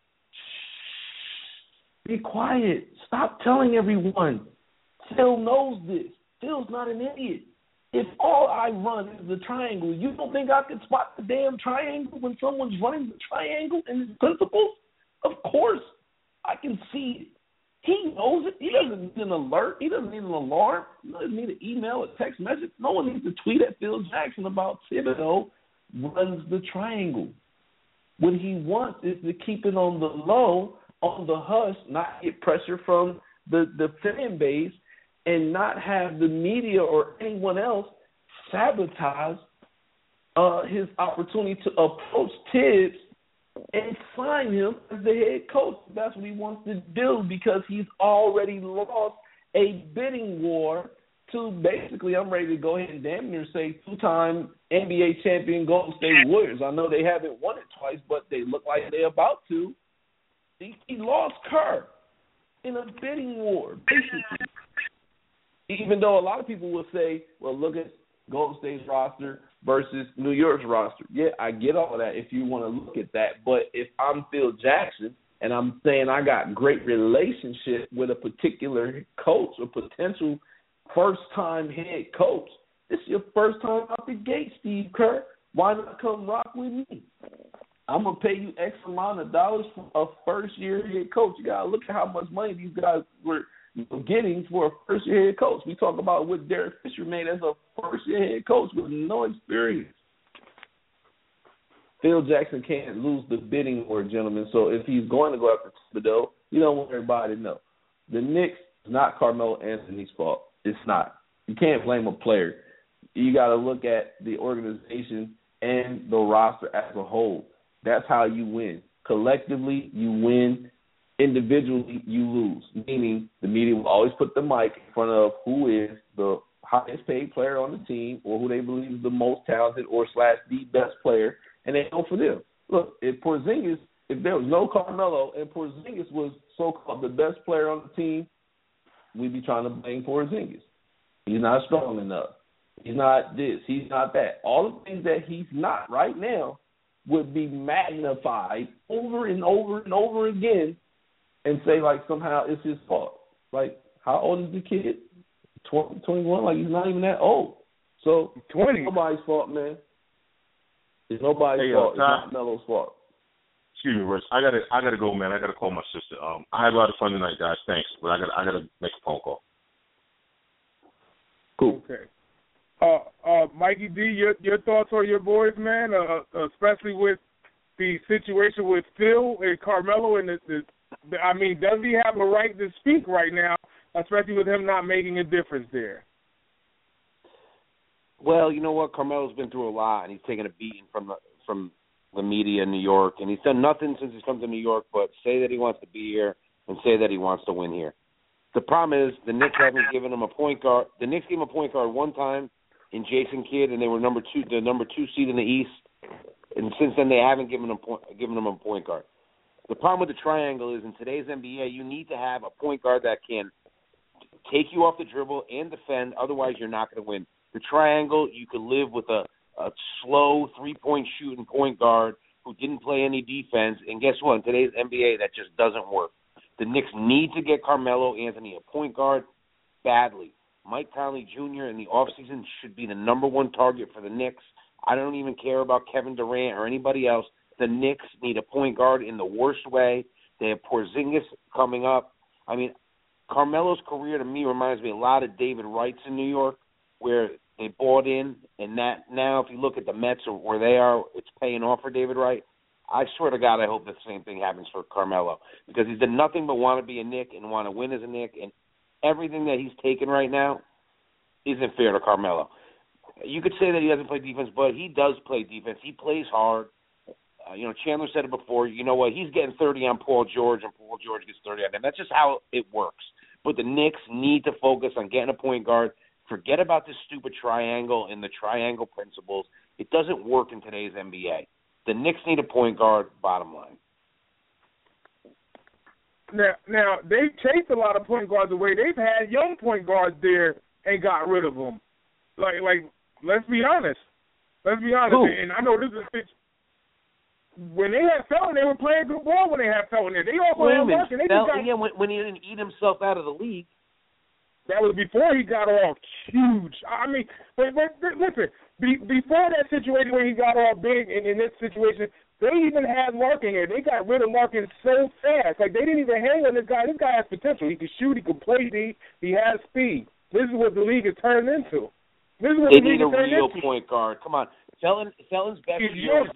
Be quiet. Stop telling everyone. Phil knows this. Phil's not an idiot. If all I run is the triangle, you don't think I can spot the damn triangle when someone's running the triangle in his principles? Of course, I can see it. He knows it. He doesn't need an alert. He doesn't need an alarm. He doesn't need an email, a text message. No one needs to tweet at Phil Jackson about Thibodeau runs the triangle. What he wants is to keep it on the low, on the hush, not get pressure from the fan base, and not have the media or anyone else sabotage his opportunity to approach Tibbs and sign him as the head coach. That's what he wants to do because he's already lost a bidding war to basically, I'm ready to go ahead and damn near say, two-time NBA champion Golden State Warriors. I know they haven't won it twice, but they look like they're about to. He lost Kerr in a bidding war, basically. Even though a lot of people will say, well, look at Golden State's roster versus New York's roster. Yeah, I get all of that if you want to look at that. But if I'm Phil Jackson and I'm saying I got great relationship with a particular coach, a potential first-time head coach, this is your first time out the gate, Steve Kerr. Why not come rock with me? I'm going to pay you X amount of dollars for a first-year head coach. You got to look at how much money these guys were getting for a first-year head coach. We talk about what Derek Fisher made as a first-year head coach with no experience. Phil Jackson can't lose the bidding war, gentlemen. So if he's going to go after Thibodeau, you don't want everybody to know. The Knicks is not Carmelo Anthony's fault. It's not. You can't blame a player. You got to look at the organization and the roster as a whole. That's how you win. Collectively, you win. Individually, you lose. Meaning the media will always put the mic in front of who is the highest paid player on the team or who they believe is the most talented or / the best player, and they go for them. Look, if there was no Carmelo and Porzingis was so-called the best player on the team, we'd be trying to blame Porzingis. He's not strong enough. He's not this. He's not that. All the things that he's not right now would be magnified over and over and over again and say, like, somehow it's his fault. Like, how old is the kid? 20, 21? Like, he's not even that old. So, 20. It's nobody's fault, man. It's nobody's fault. It's not Melo's fault. Excuse me, Rich. I gotta go, man. I gotta call my sister. I had a lot of fun tonight, guys. Thanks, but I gotta make a phone call. Cool. Okay. Mikey D, your thoughts on your boys, man, especially with the situation with Phil and Carmelo, and does he have a right to speak right now, especially with him not making a difference there? Well, you know what? Carmelo's been through a lot, and he's taken a beating from the media in New York, and he's done nothing since he's come to New York but say that he wants to be here and say that he wants to win here. The problem is the Knicks haven't given him a point guard. The Knicks gave him a point guard one time in Jason Kidd, and they were the number 2 seed in the East. And since then, they haven't given him a point guard. The problem with the triangle is in today's NBA, you need to have a point guard that can take you off the dribble and defend. Otherwise, you're not going to win. The triangle, you could live with a slow three-point shooting point guard who didn't play any defense. And guess what? In today's NBA, that just doesn't work. The Knicks need to get Carmelo Anthony a point guard badly. Mike Conley Jr. in the offseason should be the number 1 target for the Knicks. I don't even care about Kevin Durant or anybody else. The Knicks need a point guard in the worst way. They have Porzingis coming up. I mean, Carmelo's career to me reminds me a lot of David Wright's in New York, where they bought in, and that now if you look at the Mets or where they are, it's paying off for David Wright. I swear to God, I hope the same thing happens for Carmelo, because he's done nothing but want to be a Knick and want to win as a Knick, and everything that he's taken right now isn't fair to Carmelo. You could say that he doesn't play defense, but he does play defense. He plays hard. Chandler said it before. You know what? He's getting 30 on Paul George, and Paul George gets 30 on him. That's just how it works. But the Knicks need to focus on getting a point guard. Forget about this stupid triangle and the triangle principles. It doesn't work in today's NBA. The Knicks need a point guard, bottom line. Now they've chased a lot of point guards away. They've had young point guards there and got rid of them. Like let's be honest. Who? And I know this is when they had Felton, they were playing good ball when they had Felton there. They also had work, and they just got, when he didn't eat himself out of the league. That was before he got all huge. I mean, but listen, before that situation where he got all big, and in this situation, they even had Larkin here. They got rid of Larkin so fast. Like, they didn't even hang on this guy. This guy has potential. He can shoot. He can play D. He has speed. This is what the league has turned into. They need a real point guard. Come on. Felton's best year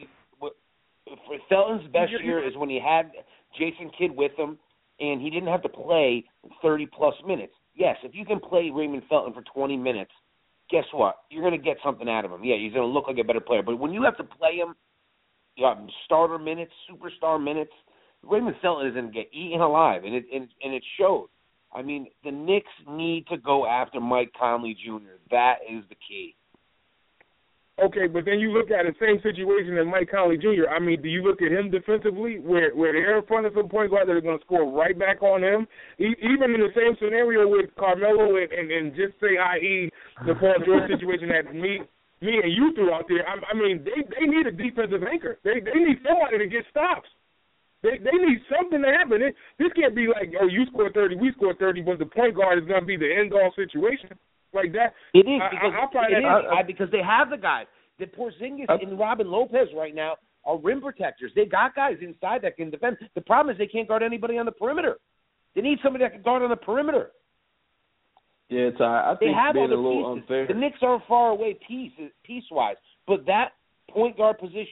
is when he had Jason Kidd with him, and he didn't have to play 30-plus minutes. Yes, if you can play Raymond Felton for 20 minutes, guess what? You're going to get something out of him. Yeah, he's going to look like a better player. But when you have to play him, starter minutes, superstar minutes, Raymond Felton is going to get eaten alive, and it showed. I mean, the Knicks need to go after Mike Conley Jr. That is the key. Okay, but then you look at the same situation as Mike Conley Jr. I mean, do you look at him defensively where they're in front of some point guards that are going to score right back on him? Even in the same scenario with Carmelo and just say, i.e., the Paul George situation that me and you threw out there, I mean, they need a defensive anchor. They need somebody to get stops. They need something to happen. This can't be like, oh, you scored 30, we scored 30, but the point guard is going to be the end-all situation. Like that, it is because they have the guys. The Porzingis and Robin Lopez right now are rim protectors. They got guys inside that can defend. The problem is they can't guard anybody on the perimeter. They need somebody that can guard on the perimeter. Yeah, I think they have being all the a little pieces. unfair. The Knicks are far away piece-wise, but that point guard position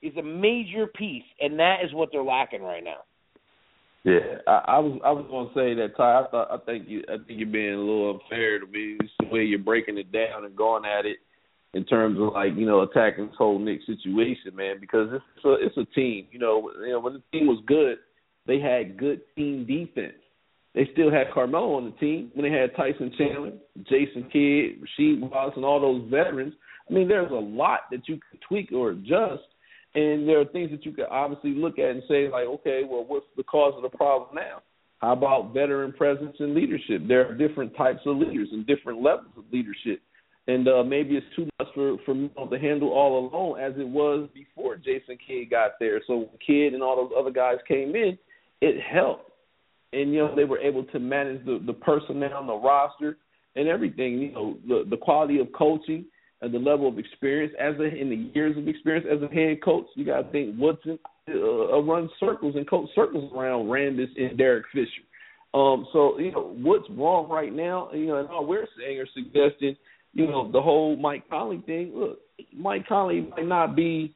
is a major piece, and that is what they're lacking right now. Yeah, I was going to say that, Ty. I think you're being a little unfair to me. It's the way you're breaking it down and going at it in terms of, like, you know, attacking this whole Knicks situation, man. Because it's a team. You know, when the team was good, they had good team defense. They still had Carmelo on the team when they had Tyson Chandler, Jason Kidd, Rasheed Wallace, and all those veterans. I mean, there's a lot that you can tweak or adjust, and there are things that you can obviously look at and say, like, okay, well, what's the cause of the problem now? How about veteran presence and leadership? There are different types of leaders and different levels of leadership, and maybe it's too much for Melo to handle all alone as it was before Jason Kidd got there. So when Kidd and all those other guys came in, it helped. And, you know, they were able to manage the personnel on the roster and everything. You know, the quality of coaching and the level of experience in the years of experience as a head coach. You got to think Woodson runs circles and coach circles around Randis and Derek Fisher. So, you know, what's wrong right now, you know, and all we're saying or suggesting, you know, the whole Mike Conley thing. Look, Mike Conley might not be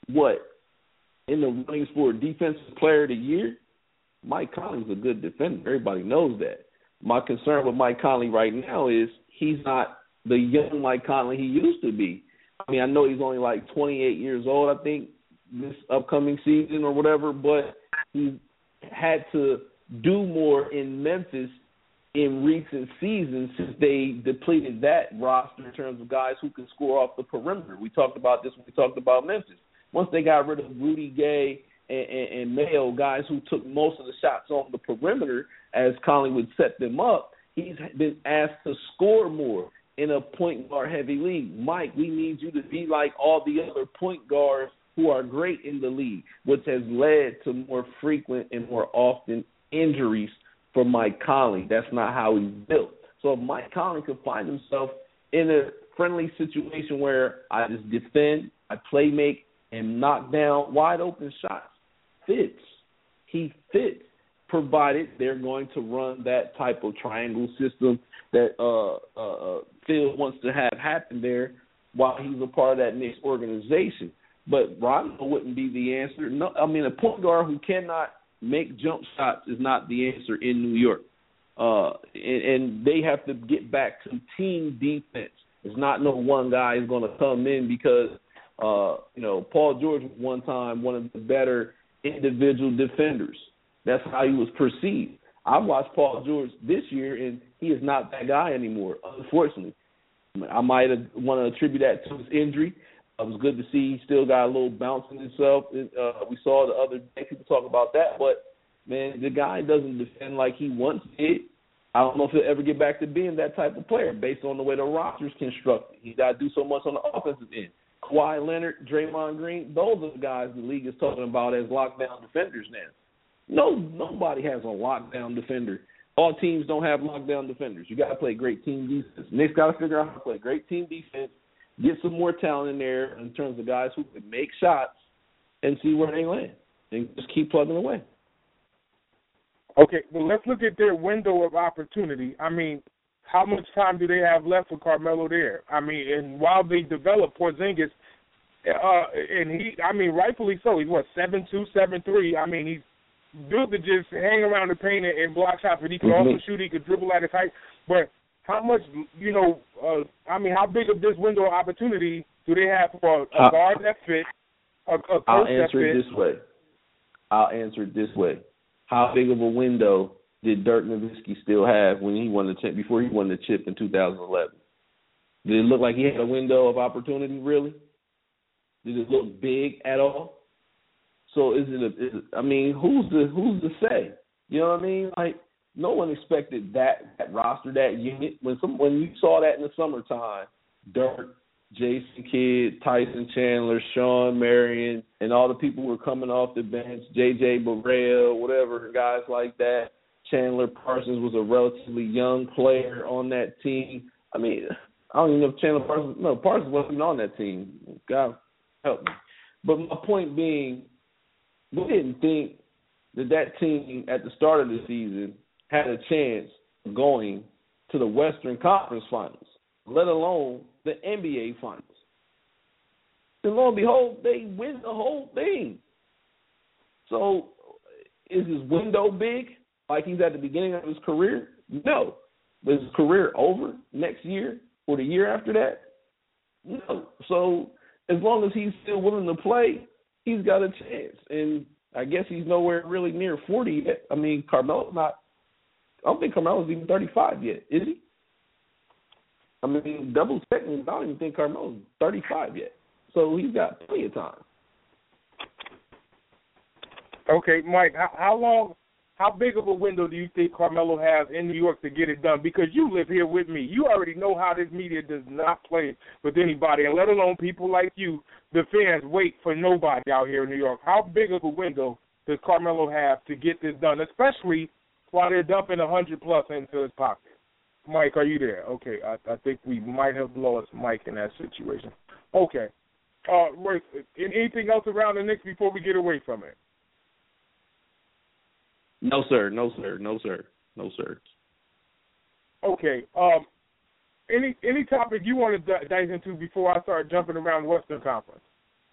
in the running for Defensive Player of the Year. Mike Conley's a good defender. Everybody knows that. My concern with Mike Conley right now is he's not the young Mike Conley he used to be. I mean, I know he's only like 28 years old, I think, this upcoming season or whatever, but he had to do more in Memphis in recent seasons since they depleted that roster in terms of guys who can score off the perimeter. We talked about this when we talked about Memphis. Once they got rid of Rudy Gay and Mayo, guys who took most of the shots on the perimeter as Conley would set them up, he's been asked to score more in a point guard heavy league. Mike, we need you to be like all the other point guards who are great in the league, which has led to more frequent and more often injuries for Mike Conley. That's not how he's built. So if Mike Conley could find himself in a friendly situation where I just defend, I play make, and knock down wide open shots, he fits, provided they're going to run that type of triangle system that Phil wants to have happen there while he's a part of that Knicks organization. But Rondo wouldn't be the answer. No, I mean, a point guard who cannot make jump shots is not the answer in New York. And they have to get back to team defense. It's not no one guy is going to come in because, you know, Paul George was one time one of the better individual defenders. That's how he was perceived. I watched Paul George this year, and he is not that guy anymore, unfortunately. I might have want to attribute that to his injury. It was good to see he still got a little bounce in himself. We saw the other day people talk about that, but, man, the guy doesn't defend like he once did. I don't know if he'll ever get back to being that type of player based on the way the roster's constructed. He's got to do so much on the offensive end. Kawhi Leonard, Draymond Green, those are the guys the league is talking about as lockdown defenders now. Nobody has a lockdown defender. All teams don't have lockdown defenders. You got to play great team defense. Nick's got to figure out how to play great team defense, get some more talent in there in terms of guys who can make shots and see where they land and just keep plugging away. Okay, well, let's look at their window of opportunity. I mean, how much time do they have left for Carmelo there? I mean, and while they develop Porzingis, and he, I mean, rightfully so. He's, 7'2", 7'3". I mean, he's built to just hang around the paint and block shots, but he can also shoot. He can dribble at his height. But how much, you know, I mean, how big of this window of opportunity do they have for a guard that fits, a coach that fits? I'll answer it this way. How big of a window did Dirk Nowitzki still have when he won the chip, before he won the chip in 2011? Did it look like he had a window of opportunity, really? Did it look big at all? So I mean, who's to say? You know what I mean? Like, no one expected that roster, that unit. When you saw that in the summertime, Dirk, Jason Kidd, Tyson Chandler, Sean Marion, and all the people who were coming off the bench, J.J. Barea, whatever, guys like that. Chandler Parsons was a relatively young player on that team. I mean, I don't even know if Parsons wasn't on that team. God help me. But my point being, we didn't think that team at the start of the season had a chance of going to the Western Conference Finals, let alone the NBA Finals. And lo and behold, they win the whole thing. So is his window big, like he's at the beginning of his career? No. Is his career over next year or the year after that? No. So as long as he's still willing to play, he's got a chance. And I guess he's nowhere really near 40 yet. I mean, Carmelo's not – I don't think Carmelo's even 35 yet, is he? I mean, double checking, I don't even think Carmelo's 35 yet. So he's got plenty of time. Okay, Mike, how big of a window do you think Carmelo has in New York to get it done? Because you live here with me. You already know how this media does not play with anybody, and let alone people like you, the fans, wait for nobody out here in New York. How big of a window does Carmelo have to get this done, especially while they're dumping 100-plus into his pocket? Mike, are you there? Okay, I think we might have lost Mike in that situation. Okay. Royce, anything else around the Knicks before we get away from it? No, sir. Okay. Any topic you want to dive into before I start jumping around the Western Conference?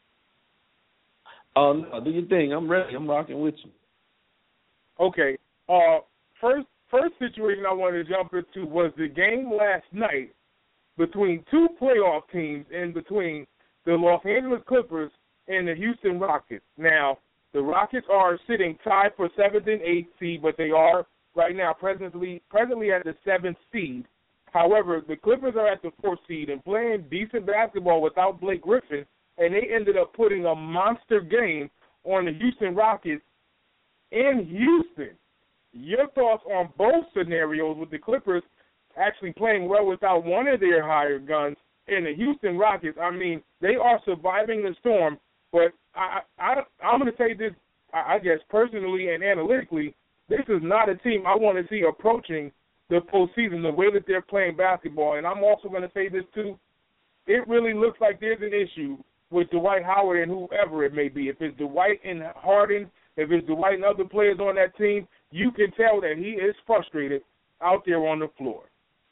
No, do your thing. I'm ready. I'm rocking with you. Okay. First situation I wanted to jump into was the game last night between two playoff teams, in between the Los Angeles Clippers and the Houston Rockets. Now, the Rockets are sitting tied for 7th and 8th seed, but they are right now presently at the 7th seed. However, the Clippers are at the 4th seed and playing decent basketball without Blake Griffin, and they ended up putting a monster game on the Houston Rockets in Houston. Your thoughts on both scenarios, with the Clippers actually playing well without one of their hired guns, and the Houston Rockets, I mean, they are surviving the storm, but I'm going to say this, I guess, personally and analytically, this is not a team I want to see approaching the postseason the way that they're playing basketball. And I'm also going to say this, too. It really looks like there's an issue with Dwight Howard and whoever it may be. If it's Dwight and Harden, if it's Dwight and other players on that team, you can tell that he is frustrated out there on the floor.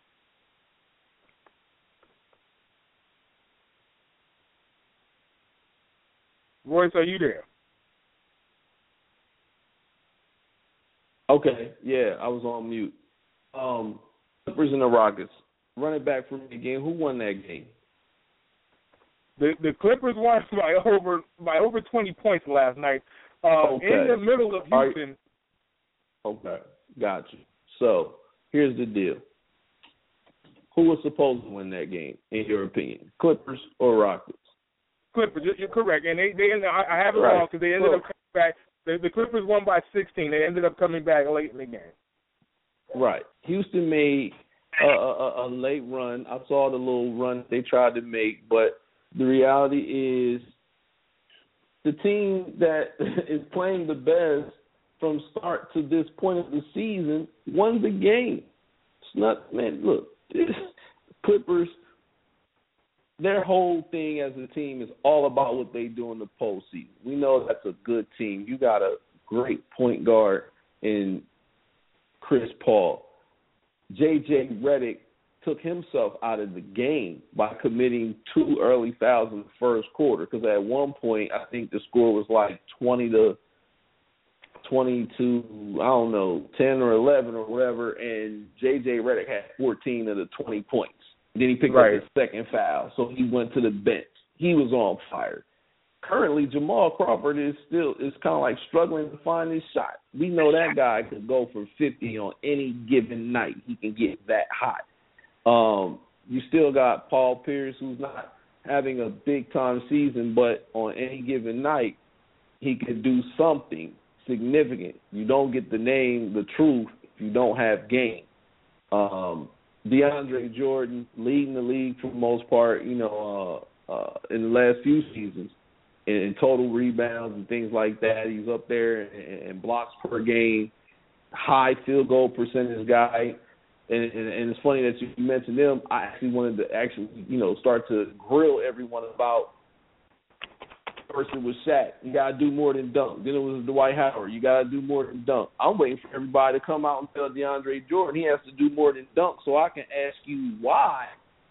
Royce, are you there? Okay, yeah, I was on mute. Clippers and the Rockets. Run it back for me again. Who won that game? The Clippers won by over 20 points last night. In the middle of Houston. Okay, got you. So here's the deal. Who was supposed to win that game, in your opinion? Clippers or Rockets? Clippers, you're correct. And they I have it wrong because they ended up coming back. The Clippers won by 16. They ended up coming back late in the game. Right. Houston made a late run. I saw the little run they tried to make, but the reality is the team that is playing the best from start to this point of the season won the game. It's not, man, look, this Clippers, their whole thing as a team is all about what they do in the postseason. We know that's a good team. You got a great point guard in Chris Paul. J.J. Redick took himself out of the game by committing 2 early fouls in the first quarter, because at one point I think the score was like 20-22, I don't know, 10 or 11 or whatever, and J.J. Redick had 14 of the 20 points. Then he picked up his second foul, so he went to the bench. He was on fire. Currently, Jamal Crawford is kind of like struggling to find his shot. We know that guy can go for 50 on any given night. He can get that hot. You still got Paul Pierce, who's not having a big-time season, but on any given night, he could do something significant. You don't get the name, the truth, if you don't have game. DeAndre Jordan leading the league for the most part, in the last few seasons in total rebounds and things like that. He's up there in blocks per game, high field goal percentage guy. And it's funny that you mentioned them. I actually wanted to start to grill everyone about. First it was Shaq. You got to do more than dunk. Then it was Dwight Howard. You got to do more than dunk. I'm waiting for everybody to come out and tell DeAndre Jordan he has to do more than dunk, so I can ask you why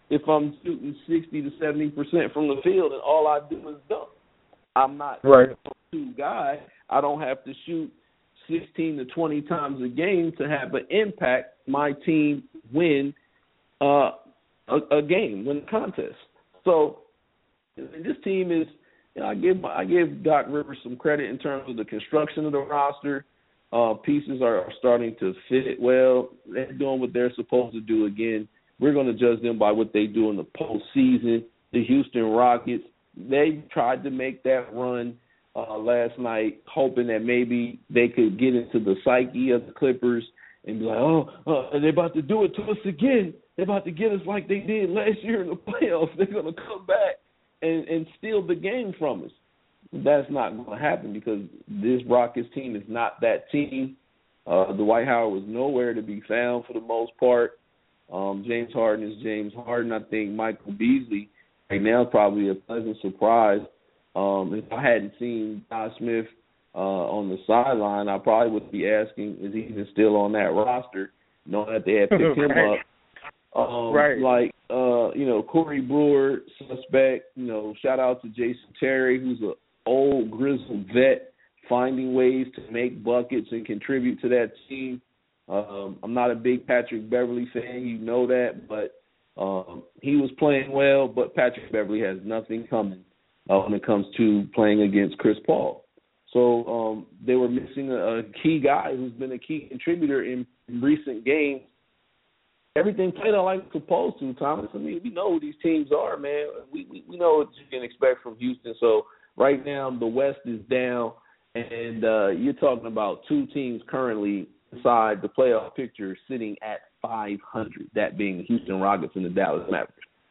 if I'm shooting 60 to 70% from the field and all I do is dunk. I'm not right. a two guy. I don't have to shoot 16 to 20 times a game to have an impact. My team win a game, win a contest. So this team is, I give Doc Rivers some credit in terms of the construction of the roster. Pieces are starting to fit well. They're doing what they're supposed to do again. We're going to judge them by what they do in the postseason. The Houston Rockets, they tried to make that run last night, hoping that maybe they could get into the psyche of the Clippers and be like, they're about to do it to us again. They're about to get us like they did last year in the playoffs. They're going to come back and steal the game from us. That's not going to happen because this Rockets team is not that team. Dwight Howard was nowhere to be found for the most part. James Harden is James Harden. I think Michael Beasley right now is probably a pleasant surprise. If I hadn't seen Josh Smith on the sideline, I probably would be asking, is he even still on that roster, knowing that they had picked him up. Right. Like, Corey Brewer, suspect. Shout out to Jason Terry, who's an old grizzled vet, finding ways to make buckets and contribute to that team. I'm not a big Patrick Beverly fan, you know that, but he was playing well, but Patrick Beverly has nothing coming when it comes to playing against Chris Paul. So they were missing a key guy who's been a key contributor in recent games. Everything played out like it's supposed to, Thomas. I mean, we know who these teams are, man. We know what you can expect from Houston. So right now the West is down, and you're talking about two teams currently inside the playoff picture sitting at 500, that being the Houston Rockets and the Dallas Mavericks.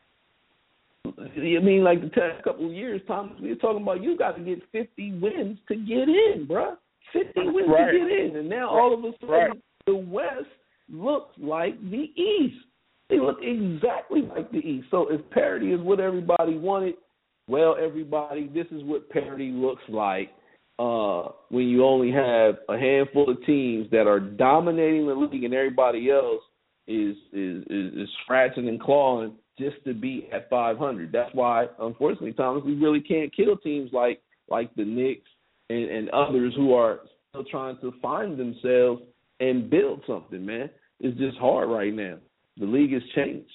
I mean, like the past couple of years, Thomas, we were talking about you got to get 50 wins to get in, bruh. 50 wins to get in. And now all of a sudden the West looks like the East. They look exactly like the East. So if parity is what everybody wanted, well, everybody, this is what parity looks like when you only have a handful of teams that are dominating the league and everybody else is scratching and clawing just to be at 500. That's why, unfortunately, Thomas, we really can't kill teams like the Knicks and others who are still trying to find themselves and build something, man. It's just hard right now. The league has changed.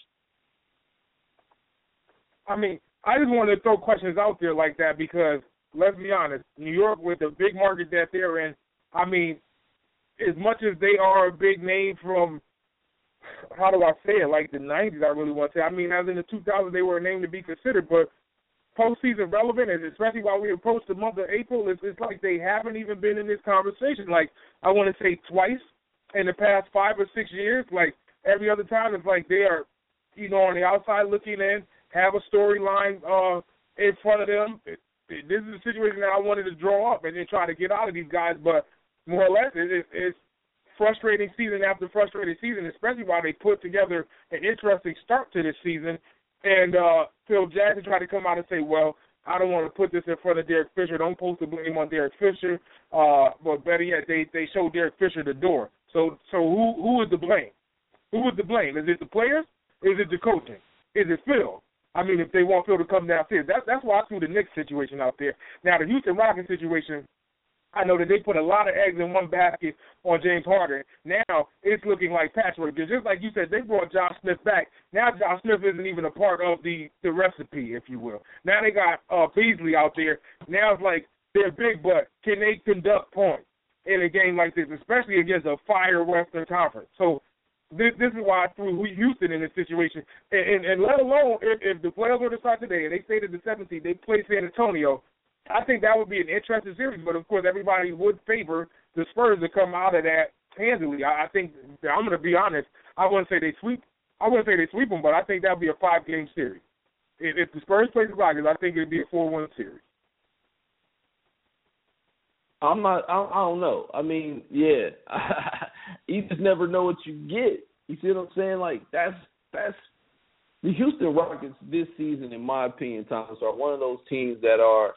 I mean, I just wanted to throw questions out there like that because, let's be honest, New York with the big market that they're in, I mean, as much as they are a big name from, how do I say it, like the 90s, I really want to say. I mean, as in the 2000s, they were a name to be considered, but postseason relevant, and especially while we approach the month of April, it's like they haven't even been in this conversation. Like, I want to say twice in the past 5 or 6 years. Like, every other time, it's like they are, on the outside looking in, have a storyline in front of them. This is a situation that I wanted to draw up and then try to get out of these guys, but more or less it's frustrating season after frustrating season, especially while they put together an interesting start to this season. And Phil Jackson tried to come out and say, well, I don't want to put this in front of Derek Fisher. Don't post the blame on Derek Fisher. But better yet, they showed Derek Fisher the door. So who is to blame? Who is to blame? Is it the players? Is it the coaching? Is it Phil? I mean, if they want Phil to come downstairs. That's why I threw the Knicks situation out there. Now, the Houston Rockets situation, I know that they put a lot of eggs in one basket on James Harden. Now it's looking like patchwork. Because just like you said, they brought Josh Smith back. Now Josh Smith isn't even a part of the recipe, if you will. Now they got Beasley out there. Now it's like they're big, but can they conduct points in a game like this, especially against a fire Western Conference? So this is why I threw Houston in this situation. And let alone if the playoffs were to start today and they stayed at the 17th, they play San Antonio, I think that would be an interesting series, but of course everybody would favor the Spurs to come out of that handily. I think, I'm going to be honest, I wouldn't say they sweep them, but I think that would be a 5-game series. If the Spurs play the Rockets, I think it would be a 4-1 series. I don't know. I mean, yeah, you just never know what you get. You see what I'm saying? Like that's the Houston Rockets this season, in my opinion, Thomas, are one of those teams that are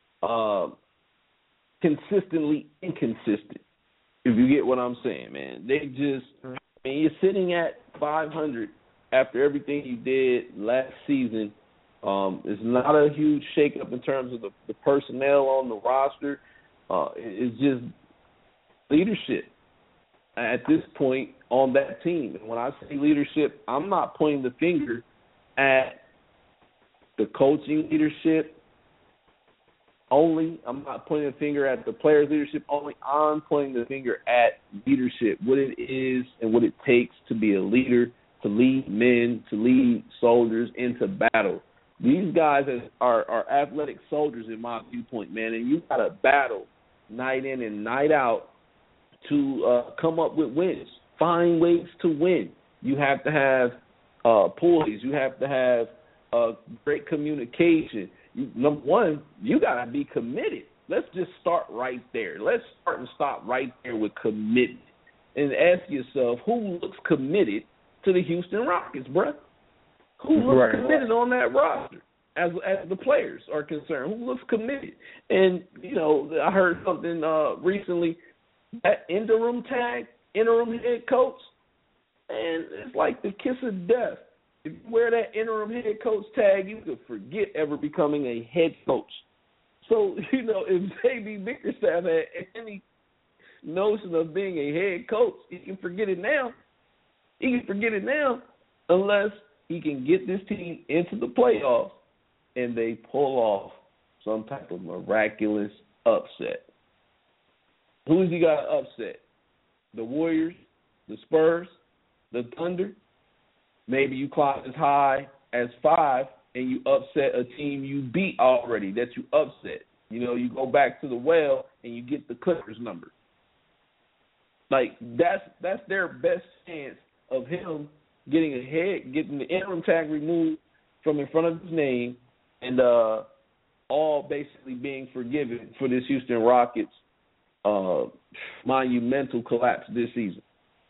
consistently inconsistent, if you get what I'm saying, man. They just, you're sitting at 500 after everything you did last season, it's not a huge shakeup in terms of the personnel on the roster. It's just leadership at this point on that team. And when I say leadership, I'm not pointing the finger at the coaching leadership only. I'm not pointing the finger at the players' leadership only. I'm pointing the finger at leadership, what it is and what it takes to be a leader, to lead men, to lead soldiers into battle. These guys are athletic soldiers in my viewpoint, man, and you got to battle night in and night out to come up with wins, find ways to win. You have to have poise. You have to have great communication. Number one, you got to be committed. Let's just start right there. Let's start and stop right there with commitment. And ask yourself, who looks committed to the Houston Rockets, bruh? Who looks committed on that roster as the players are concerned? Who looks committed? And, you know, I heard something recently, that interim head coach, and it's like the kiss of death. If you wear that interim head coach tag, you could forget ever becoming a head coach. So, you know, if J.B. Bickerstaff had any notion of being a head coach, he can forget it now. He can forget it now unless he can get this team into the playoffs and they pull off some type of miraculous upset. Who has he got to upset? The Warriors, the Spurs, the Thunder? Maybe you climb as high as 5 and you upset a team you beat already that you upset. You know, you go back to the well and you get the Clippers number. Like, that's their best chance of him getting the interim tag removed from in front of his name, and all basically being forgiven for this Houston Rockets monumental collapse this season.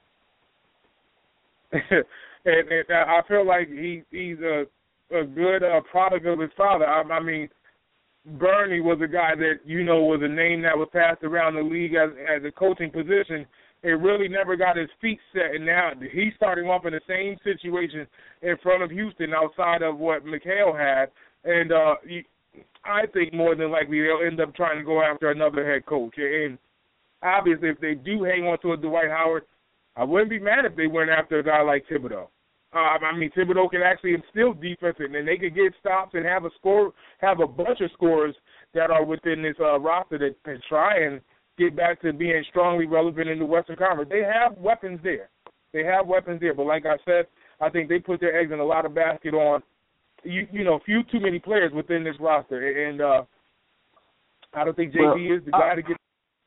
and I feel like he's a good product of his father. I mean, Bernie was a guy that, you know, was a name that was passed around the league as a coaching position. It really never got his feet set, and now he's starting off in the same situation in front of Houston outside of what McHale had. And I think more than likely they'll end up trying to go after another head coach. And obviously, if they do hang on to a Dwight Howard, I wouldn't be mad if they went after a guy like Thibodeau. I mean, Thibodeau can actually instill defense, and they could get stops and have a bunch of scorers that are within this roster that can try and get back to being strongly relevant in the Western Conference. They have weapons there. But like I said, I think they put their eggs in a lot of basket on, you know, few too many players within this roster. And I don't think JB is the guy to get.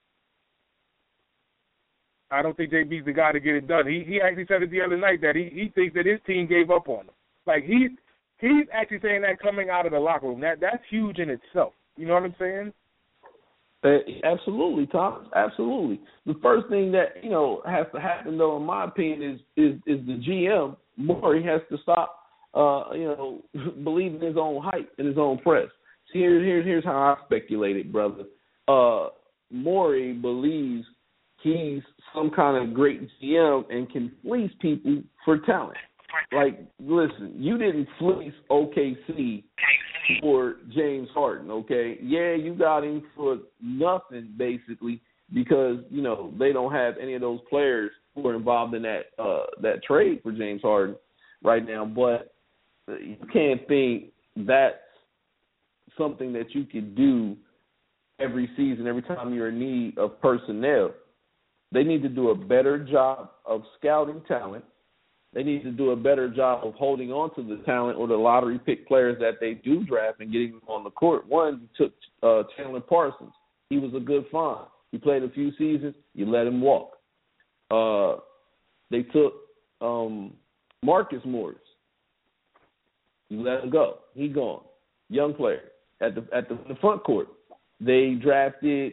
I don't think JB's the guy to get it done. He actually said it the other night that he thinks that his team gave up on him. Like, he's actually saying that coming out of the locker room. That's huge in itself. You know what I'm saying? Absolutely, Tom. Absolutely. The first thing that, you know, has to happen, though, in my opinion, is the GM, Morey, has to stop, you know, believing his own hype and his own press. See, here's how I speculated, brother. Morey believes he's some kind of great GM and can fleece people for talent. Like, listen, you didn't fleece OKC for James Harden, okay? Yeah, you got him for nothing, basically, because, you know, they don't have any of those players who are involved in that trade for James Harden right now. But you can't think that's something that you could do every season, every time you're in need of personnel. They need to do a better job of scouting talent. They need to do a better job of holding on to the talent or the lottery pick players that they do draft and getting them on the court. One, you took Chandler Parsons. He was a good find. He played a few seasons. You let him walk. They took Marcus Morris. You let him go. He gone. Young player at the front court. They drafted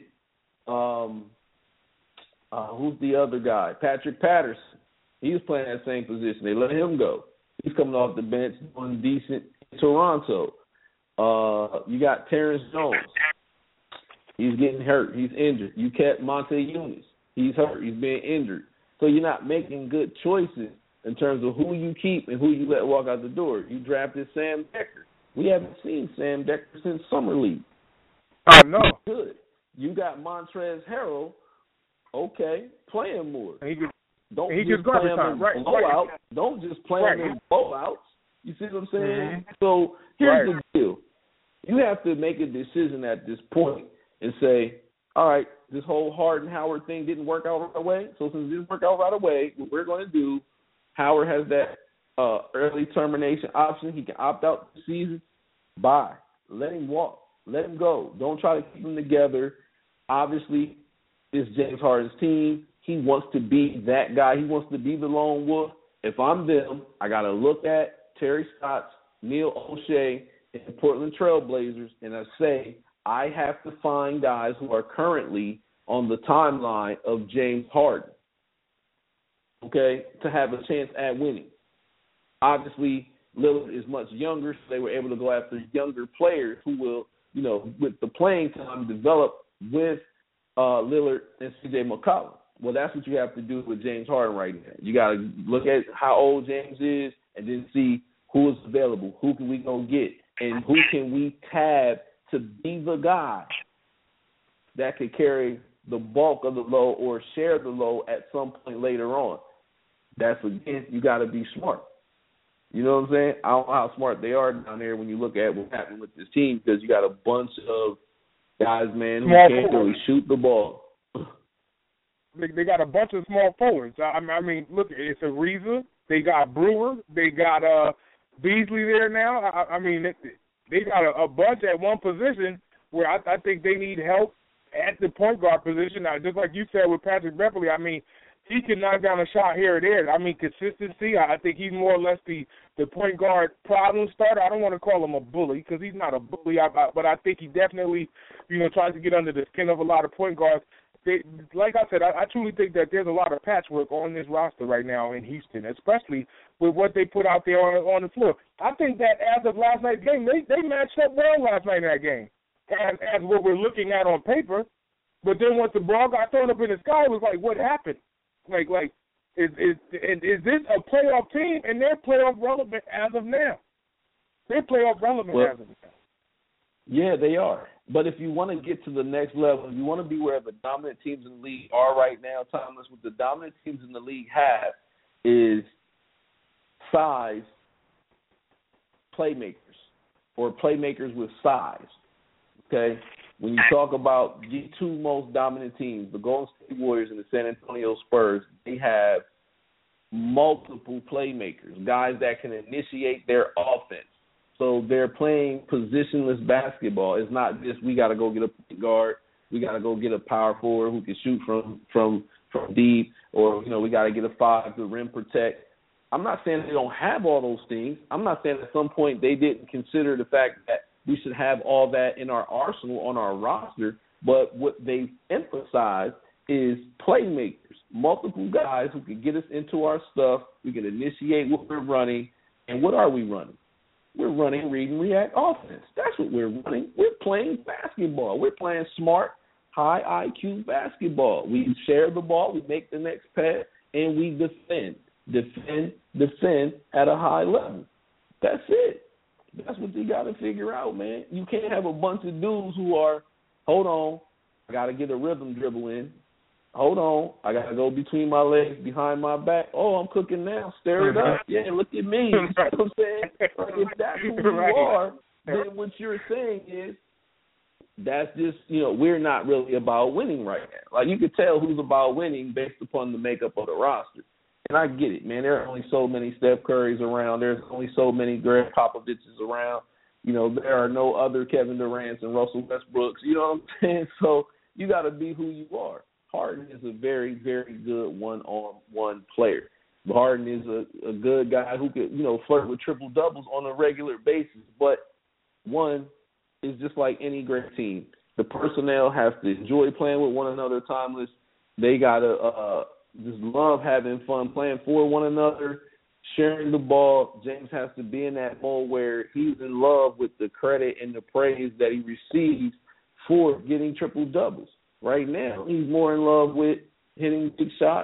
who's the other guy? Patrick Patterson. He was playing that same position. They let him go. He's coming off the bench, doing decent in Toronto. You got Terrence Jones. He's getting hurt. He's injured. You kept Monte Eunice. He's hurt. He's being injured. So you're not making good choices in terms of who you keep and who you let walk out the door. You drafted Sam Decker. We haven't seen Sam Decker since Summer League. I know. Good. You got Montrezl Harrell, okay, playing more. Don't just play him in blowouts. Don't just play him in blowouts. You see what I'm saying? Mm-hmm. So here's the deal. You have to make a decision at this point and say, all right, this whole Harden-Howard thing didn't work out right away. So since it didn't work out right away, what we're going to do, Howard has that early termination option. He can opt out the season. Bye. Let him walk. Let him go. Don't try to keep them together. Obviously, it's James Harden's team. He wants to be that guy. He wants to be the lone wolf. If I'm them, I got to look at Terry Stotts, Neil O'Shea, and the Portland Trail Blazers, and I say I have to find guys who are currently on the timeline of James Harden, okay, to have a chance at winning. Obviously, Lillard is much younger, so they were able to go after younger players who will, with the playing time, develop with Lillard and C.J. McCollum. Well, that's what you have to do with James Harden right now. You got to look at how old James is and then see who is available, who can we go get, and who can we tab to be the guy that could carry the bulk of the load or share the load at some point later on. That's, again, you got to be smart. You know what I'm saying? I don't know how smart they are down there when you look at what's happening with this team, because you got a bunch of guys, man, who can't really shoot the ball. They got a bunch of small forwards. I mean, look, it's Ariza. They got Brewer. They got Beasley there now. I mean, they got a bunch at one position where I think they need help at the point guard position. Now, just like you said with Patrick Beverley, I mean, he can knock down a shot here or there. I mean, consistency, I think he's more or less the point guard problem starter. I don't want to call him a bully because he's not a bully, but I think he definitely, tries to get under the skin of a lot of point guards. Like I said, I truly think that there's a lot of patchwork on this roster right now in Houston, especially with what they put out there on the floor. I think that as of last night's game, they matched up well last night in that game, as what we're looking at on paper. But then once the ball got thrown up in the sky, it was like, what happened? Like, is this a playoff team? And they're playoff relevant as of now. They're playoff relevant as of now. Yeah, they are. But if you want to get to the next level, you want to be where the dominant teams in the league are right now, Thomas, what the dominant teams in the league have is size playmakers or playmakers with size, okay? When you talk about the two most dominant teams, the Golden State Warriors and the San Antonio Spurs, they have multiple playmakers, guys that can initiate their offense. So they're playing positionless basketball. It's not just we got to go get a point guard, we got to go get a power forward who can shoot from deep, or we got to get a five to rim protect. I'm not saying they don't have all those things. I'm not saying at some point they didn't consider the fact that we should have all that in our arsenal on our roster. But what they emphasize is playmakers, multiple guys who can get us into our stuff. We can initiate what we're running. And what are we running? We're running read and react offense. That's what we're running. We're playing basketball. We're playing smart, high IQ basketball. We share the ball, we make the next pass, and we defend at a high level. That's it. That's what you got to figure out, man. You can't have a bunch of dudes who are, hold on, I got to get a rhythm dribble in. Hold on, I got to go between my legs, behind my back. Oh, I'm cooking now. Stir it up. Yeah, look at me. You know what I'm saying? Like, if that's who you are, then what you're saying is that's just, we're not really about winning right now. Like, you could tell who's about winning based upon the makeup of the roster. And I get it, man. There are only so many Steph Currys around. There's only so many Greg Popoviches around. There are no other Kevin Durants and Russell Westbrooks. You know what I'm saying? So you got to be who you are. Harden is a very, very good one-on-one player. Harden is a good guy who could, flirt with triple-doubles on a regular basis. But one is just like any great team. The personnel has to enjoy playing with one another, Timeless. They got to just love having fun playing for one another, sharing the ball. James has to be in that mode where he's in love with the credit and the praise that he receives for getting triple-doubles. Right now, he's more in love with hitting big shots,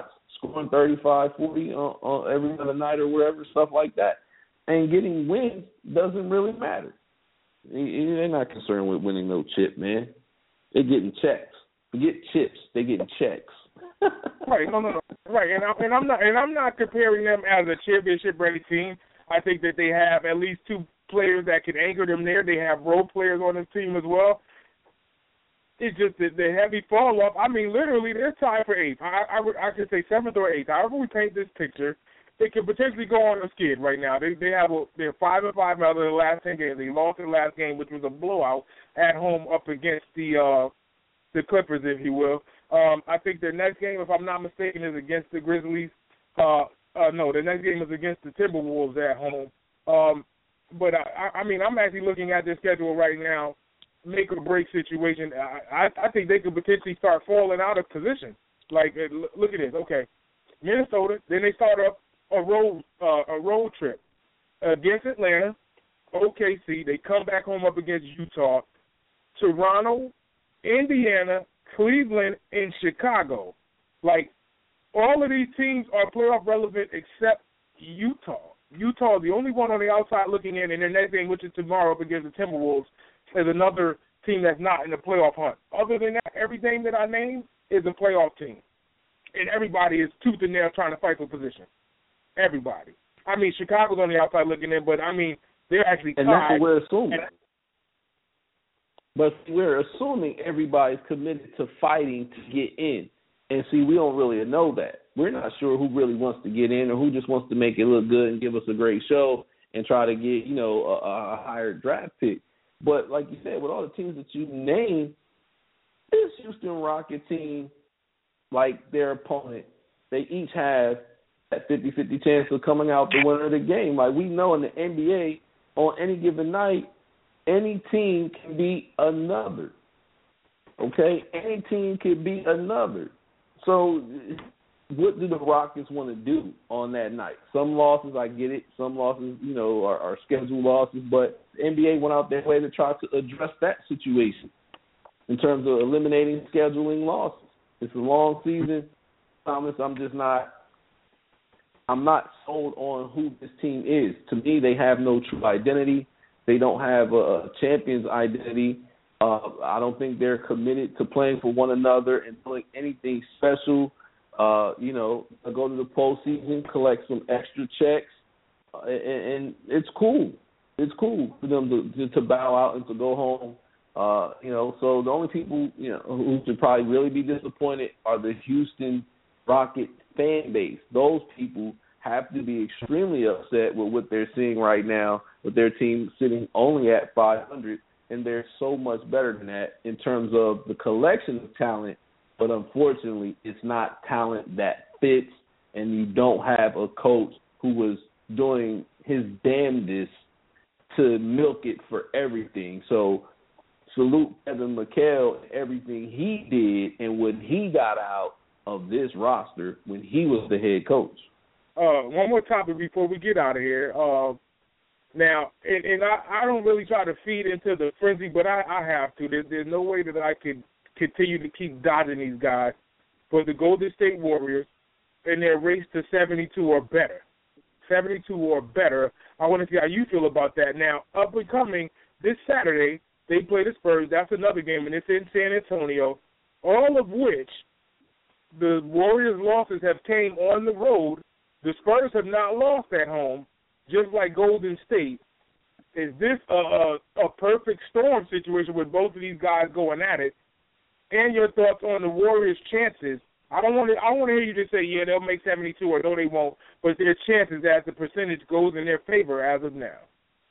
scoring 35, 40 on every other night or whatever, stuff like that. And getting wins doesn't really matter. They're not concerned with winning no chip, man. They're getting checks. Forget chips. They're getting checks. Right, no. Right, and I'm not comparing them as a championship-ready team. I think that they have at least two players that can anchor them there. They have role players on the team as well. It's just that the heavy fall off. I mean, literally, they're tied for 8th. I could say 7th or 8th. However we paint this picture, they could potentially go on a skid right now. They're 5-5 out of their last 10 games. They lost their last game, which was a blowout at home up against the Clippers, if you will. I think their next game, if I'm not mistaken, is against the Grizzlies. No, the next game is against the Timberwolves at home. But I mean, I'm actually looking at their schedule right now, make or break situation. I think they could potentially start falling out of position. Like, look at this. Okay, Minnesota. Then they start up a road trip against Atlanta, OKC. They come back home up against Utah, Toronto, Indiana, Cleveland, and Chicago. Like, all of these teams are playoff relevant except Utah. Utah is the only one on the outside looking in, and their next game, which is tomorrow up against the Timberwolves, is another team that's not in the playoff hunt. Other than that, every team that I named is a playoff team. And everybody is tooth and nail trying to fight for position. Everybody. I mean, Chicago's on the outside looking in, but, I mean, they're actually tied. And that's what we're assuming. But we're assuming everybody's committed to fighting to get in. And, see, we don't really know that. We're not sure who really wants to get in or who just wants to make it look good and give us a great show and try to get, a higher draft pick. But like you said, with all the teams that you named, this Houston Rocket team, like their opponent, they each have that 50-50 chance of coming out the winner of the game. Like we know in the NBA, on any given night, any team can beat another. Okay? Any team can beat another. So what do the Rockets want to do on that night? Some losses, I get it. Some losses, are scheduled losses. But the NBA went out their way to try to address that situation in terms of eliminating scheduling losses. It's a long season. Thomas, I'm not sold on who this team is. To me, they have no true identity. They don't have a champion's identity. I don't think they're committed to playing for one another and doing anything special. Go to the postseason, collect some extra checks, and it's cool. It's cool for them to bow out and to go home. So the only people who should probably really be disappointed are the Houston Rocket fan base. Those people have to be extremely upset with what they're seeing right now, with their team sitting only at 500, and they're so much better than that in terms of the collection of talent. But unfortunately, it's not talent that fits, and you don't have a coach who was doing his damnedest to milk it for everything. So salute Kevin McHale and everything he did and what he got out of this roster when he was the head coach. One more topic before we get out of here. Now, and I don't really try to feed into the frenzy, but I have to. There's no way that I could continue to keep dodging these guys. For the Golden State Warriors in their race to 72 or better. 72 or better. I want to see how you feel about that. Now, up and coming, this Saturday, they play the Spurs. That's another game, and it's in San Antonio, all of which the Warriors' losses have came on the road. The Spurs have not lost at home, just like Golden State. Is this a perfect storm situation with both of these guys going at it? And your thoughts on the Warriors' chances. I want to hear you just say, yeah, they'll make 72 or no, they won't, but their chances as the percentage goes in their favor as of now.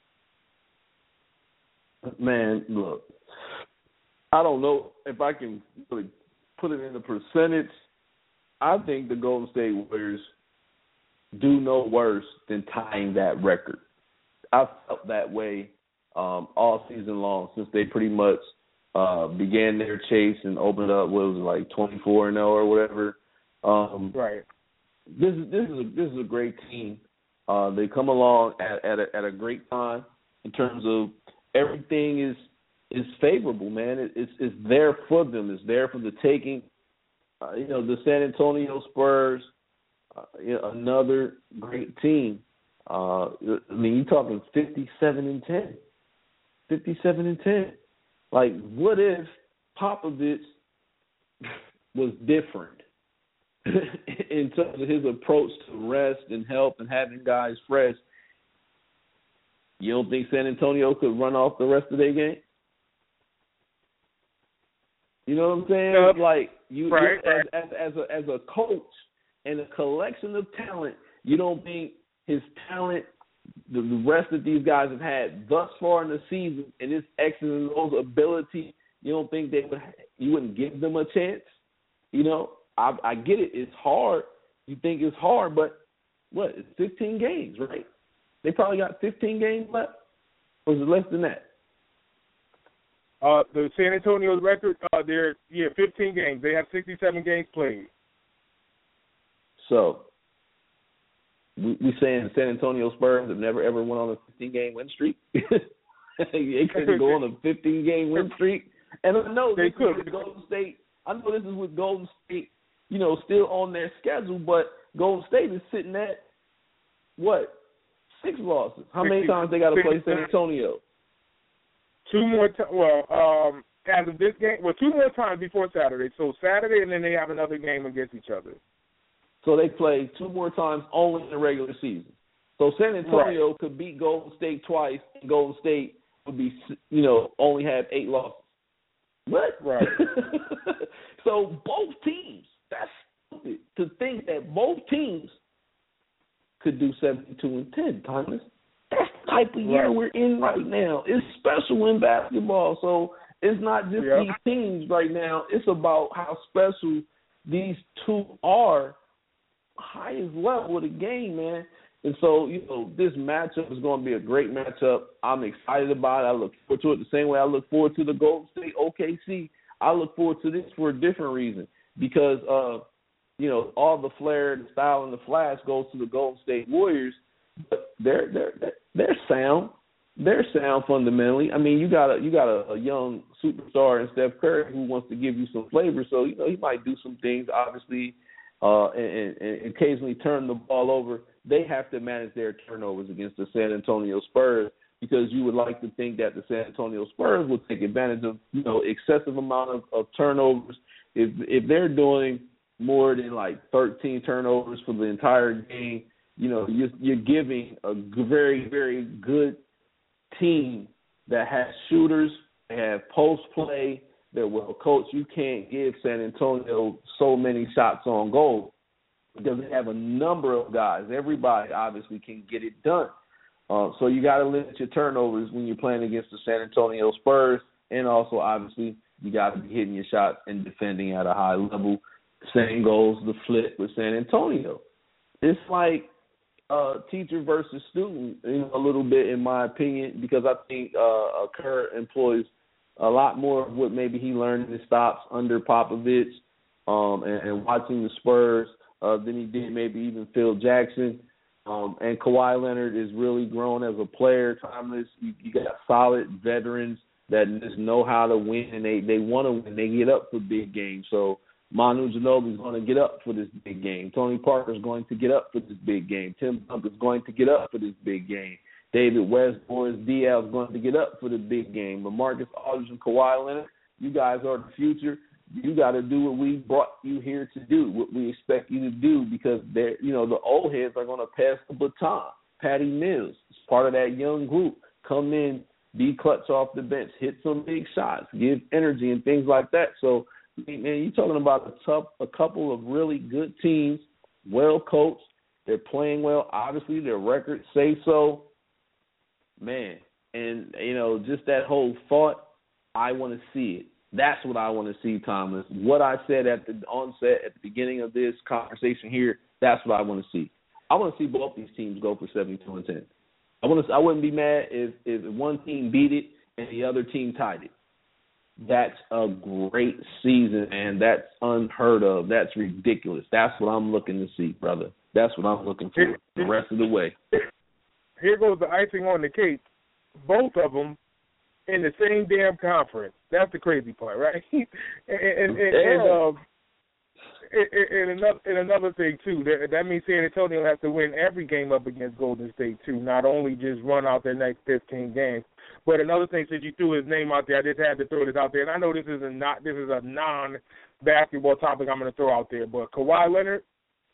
Man, look, I don't know if I can really put it in a percentage. I think the Golden State Warriors do no worse than tying that record. I felt that way all season long since they pretty much began their chase and opened up, 24-0 or whatever. Right. This is a great team. They come along at a great time in terms of everything is favorable, man. It's there for them. It's there for the taking. The San Antonio Spurs, Another great team. I mean, you're talking 57-10. 57-10. Like, what if Popovich was different in terms of his approach to rest and help and having guys fresh? You don't think San Antonio could run off the rest of their game? You know what I'm saying? Yep. Like, you right. As a coach and a collection of talent, you don't think his talent, the rest that these guys have had thus far in the season, and his X's and O's ability, you don't think you wouldn't give them a chance? You know, I get it. It's hard. You think it's hard, but what? It's 15 games, right? They probably got 15 games left, or is it less than that? The San Antonio's record, they're 15 games. They have 67 games played. So we saying the San Antonio Spurs have never ever went on a 15-game win streak. They couldn't go on a 15-game win streak. And I know this is with Golden State. I know this is with Golden State, you know, still on their schedule, but Golden State is sitting at what? 6 losses. How many times they got to play San Antonio? 2 more times. As of this game, 2 more times before Saturday. So Saturday, and then they have another game against each other. So they play 2 more times only in the regular season. So San Antonio could beat Golden State twice, and Golden State would be, you know, only have 8 losses. What? Right. So both teams, that's stupid to think that both teams could do 72-10, Thomas. That's the type of year we're in right now. It's special in basketball. So it's not just these teams right now. It's about how special these two are, highest level of the game, man. And so, you know, this matchup is going to be a great matchup. I'm excited about it. I look forward to it the same way I look forward to the Golden State OKC. I look forward to this for a different reason because, you know, all the flair, the style, and the flash goes to the Golden State Warriors. But they're sound. They're sound fundamentally. I mean, you got a young superstar in Steph Curry who wants to give you some flavor. So, you know, he might do some things, obviously, and occasionally turn the ball over. They have to manage their turnovers against the San Antonio Spurs because you would like to think that the San Antonio Spurs will take advantage of, you know, excessive amount of turnovers. If they're doing more than like 13 turnovers for the entire game, you know, you're giving a very, very good team that has shooters, they have post play, they're well coached. You can't give San Antonio so many shots on goal because they have a number of guys. Everybody obviously can get it done. So you got to limit your turnovers when you're playing against the San Antonio Spurs, and also obviously you got to be hitting your shots and defending at a high level. Same goes the flip with San Antonio. It's like teacher versus student, you know, a little bit in my opinion, because I think Kerr employs a lot more of what maybe he learned in his stops under Popovich and watching the Spurs than he did maybe even Phil Jackson. And Kawhi Leonard is really grown as a player. Timeless, you got solid veterans that just know how to win, and they want to win. They get up for big games. So Manu Ginobili is going to get up for this big game. Tony Parker is going to get up for this big game. Tim Duncan is going to get up for this big game. David West, Boris Diaw is going to get up for the big game. LaMarcus Aldridge and Kawhi Leonard, you guys are the future. You got to do what we brought you here to do, what we expect you to do, because they're, you know, the old heads are going to pass the baton. Patty Mills is part of that young group. Come in, be clutch off the bench, hit some big shots, give energy and things like that. So, man, you're talking about a couple of really good teams, well coached. They're playing well. Obviously, their records say so. Man, and, you know, just that whole thought, I want to see it. That's what I want to see, Thomas. What I said at the onset, at the beginning of this conversation here, that's what I want to see. I want to see both these teams go for 72-10. I wouldn't be mad if one team beat it and the other team tied it. That's a great season, and that's unheard of. That's ridiculous. That's what I'm looking to see, brother. That's what I'm looking for the rest of the way. Here goes the icing on the cake. Both of them in the same damn conference. That's the crazy part, right? and and another thing too, that means San Antonio has to win every game up against Golden State too, not only just run out their next 15 games. But another thing, since you threw his name out there, I just had to throw this out there. And I know this is a non-basketball topic I'm going to throw out there, but Kawhi Leonard,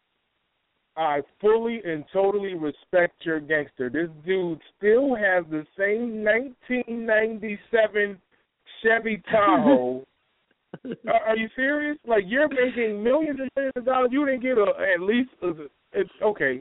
I fully and totally respect your gangster. This dude still has the same 1997 Chevy Tahoe. Are you serious? Like, you're making millions and millions of dollars. You didn't get at least a Benz.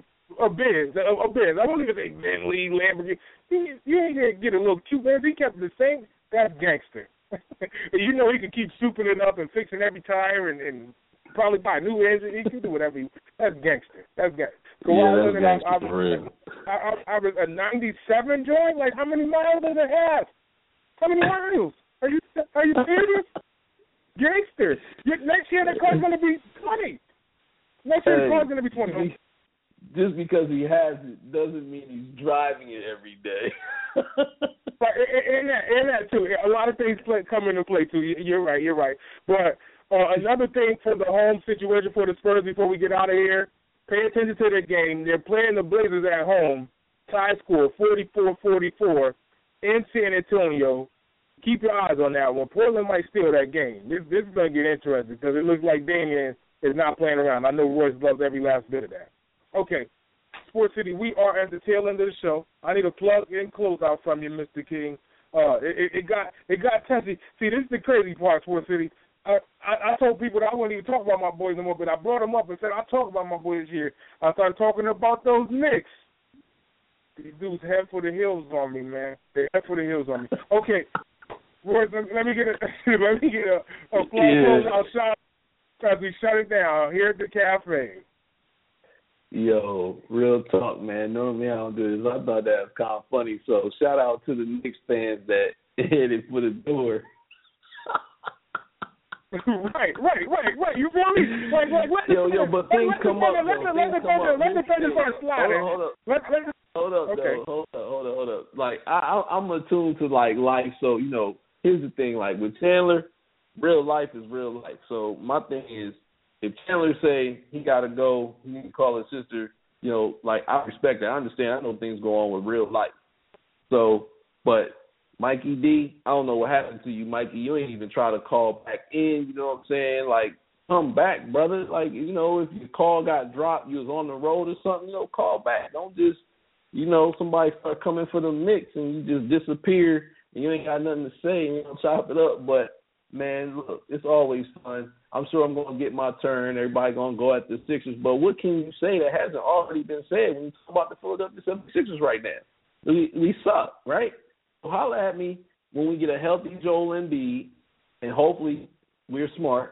A Benz. I won't even say Bentley, Lamborghini. You ain't get a little cute Benz. He kept the same. That's gangster. You know he can keep souping it up and fixing every tire and probably buy a new engine. He can do whatever. That's gangster. That's gangster. Yeah, that's gangster for real. I was a 97 joint. Like, how many miles does it have? How many miles? Are you serious? Gangster. Next year the car's going to be 20. Next year the car's going to be 20. Just because he has it doesn't mean he's driving it every day. But and that too. A lot of things come into play too. You're right. But another thing for the home situation for the Spurs before we get out of here, pay attention to the game. They're playing the Blazers at home. Tie score 44-44 in San Antonio. Keep your eyes on that one. Portland might steal that game. This is going to get interesting because it looks like Damian is not playing around. I know Royce loves every last bit of that. Okay, Sports City, we are at the tail end of the show. I need a plug and close out from you, Mr. King. It got testy. See, this is the crazy part, Sports City. I told people that I wouldn't even talk about my boys no more, but I brought them up and said I'll talk about my boys here. I started talking about those Knicks. These dudes head for the hills on me, man. They head for the hills on me. Okay. Royce, let me get a close-out shot as we shut it down here at the cafe. Yo, real talk, man. Normally I don't do this. I thought that was kind of funny. So shout out to the Knicks fans that headed for the door. Right. You feel me? Like, but things come up. Let the finish start sliding. Hold up. Like I'm attuned to like life, so here's the thing. Like with Chandler, real life is real life. So my thing is, if Chandler say he got to go, he can call his sister. Like I respect that. I understand. I know things go on with real life. So, but Mikey D, I don't know what happened to you, Mikey. You ain't even try to call back in. You know what I'm saying? Like, come back, brother. Like, if your call got dropped, you was on the road or something, call back. Don't just, somebody start coming for the Knicks and you just disappear and you ain't got nothing to say and chop it up. But, man, look, it's always fun. I'm sure I'm going to get my turn. Everybody going to go at the Sixers. But what can you say that hasn't already been said when you talk about the Philadelphia 76ers right now? We suck, right? So holler at me when we get a healthy Joel Embiid, and hopefully we're smart.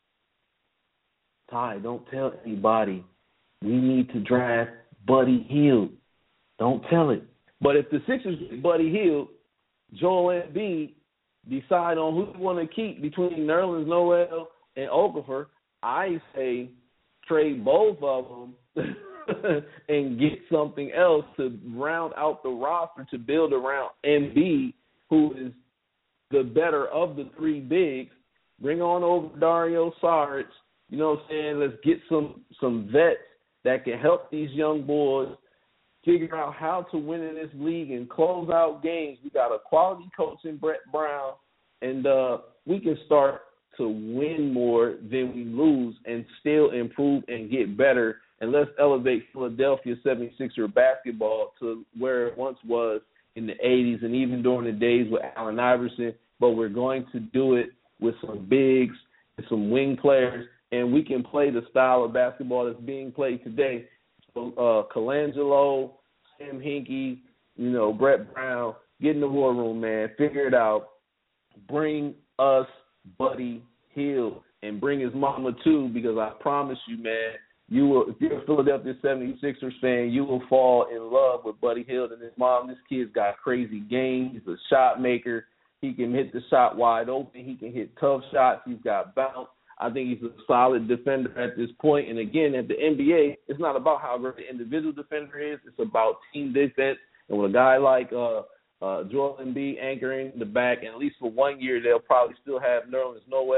Ty, don't tell anybody. We need to draft Buddy Hield. Don't tell it. But if the Sixers get Buddy Hield, Joel Embiid decide on who they want to keep between Nerlens Noel and Okafor, I say trade both of them and get something else to round out the roster to build around Embiid, who is the better of the three bigs. Bring on over Dario Saric. You know what I'm saying? Let's get some vets that can help these young boys figure out how to win in this league and close out games. We got a quality coach in Brett Brown, and we can start to win more than we lose and still improve and get better. And let's elevate Philadelphia 76er basketball to where it once was in the 80s and even during the days with Allen Iverson. But we're going to do it with some bigs and some wing players, and we can play the style of basketball that's being played today. So Colangelo, Sam Hinkie, Brett Brown, get in the war room, man. Figure it out. Bring us Buddy Hield and bring his mama too, because I promise you, man, you will. If you're a Philadelphia 76ers fan, you will fall in love with Buddy Hield and his mom. This kid's got crazy game. He's a shot maker. He can hit the shot wide open. He can hit tough shots. He's got bounce. I think he's a solid defender at this point. And again, at the NBA, it's not about how great the individual defender is. It's about team defense. And with a guy like Joel Embiid anchoring the back, and at least for 1 year, they'll probably still have Nerlens Noel.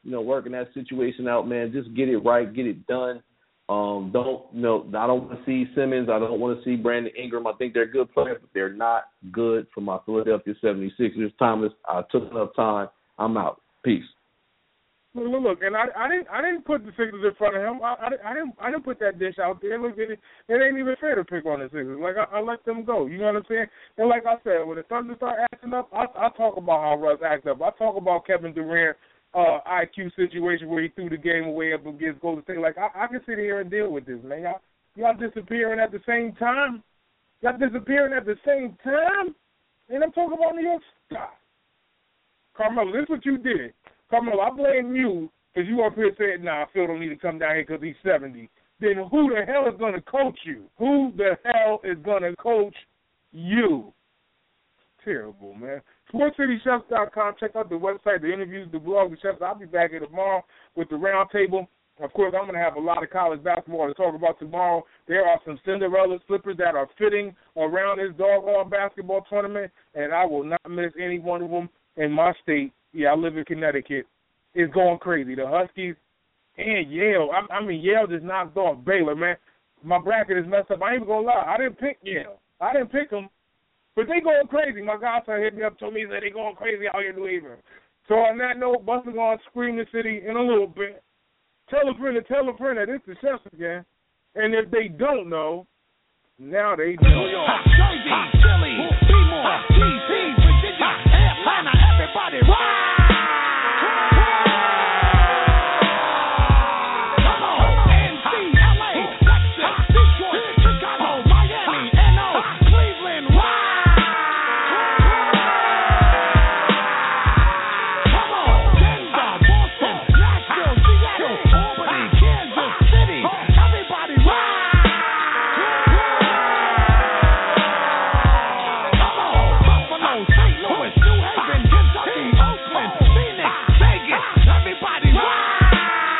working that situation out, man. Just get it right, get it done. I don't want to see Simmons. I don't want to see Brandon Ingram. I think they're good players, but they're not good for my Philadelphia 76ers. Thomas, I took enough time. I'm out. Peace. Look, and I didn't put the Sixers in front of him. I didn't put that dish out there. Look, it ain't even fair to pick on the Sixers. Like I let them go. You know what I'm saying? And like I said, when the Thunder start acting up, I talk about how Russ acts up. I talk about Kevin Durant IQ situation where he threw the game away up against Golden State. Like I can sit here and deal with this, man. Y'all disappearing at the same time. And I'm talking about New York. Stop. Carmelo, this is what you did. Carmelo, I blame you because you up here saying, nah, Phil don't need to come down here because he's 70. Then who the hell is going to coach you? Who the hell is going to coach you? Terrible, man. SportsCityChefs.com. Check out the website, the interviews, the blog, the chefs. I'll be back here tomorrow with the roundtable. Of course, I'm going to have a lot of college basketball to talk about tomorrow. There are some Cinderella slippers that are fitting around this doggone basketball tournament, and I will not miss any one of them in my state. Yeah, I live in Connecticut. It's going crazy. The Huskies and Yale. I mean, Yale just knocked off Baylor, man. My bracket is messed up. I ain't even going to lie. I didn't pick Yale. I didn't pick them. But they going crazy. My godson hit me up, told me that they going crazy out here in New England. So on that note, Buster's going to scream the city in a little bit. Tell a friend, it's the Chefs again. And if they don't know, now they know. Jersey, Philly, Baltimore, DC, Virginia, Atlanta, everybody, ride! Come on, NC, LA, Texas, Detroit, Chicago, Miami, NO, Cleveland, ride! Come on, Denver, Boston, Nashville, Seattle, Albany, Kansas City, everybody, ride! St. Louis, New Haven, Kentucky, Oakland, Phoenix, Vegas, everybody ride!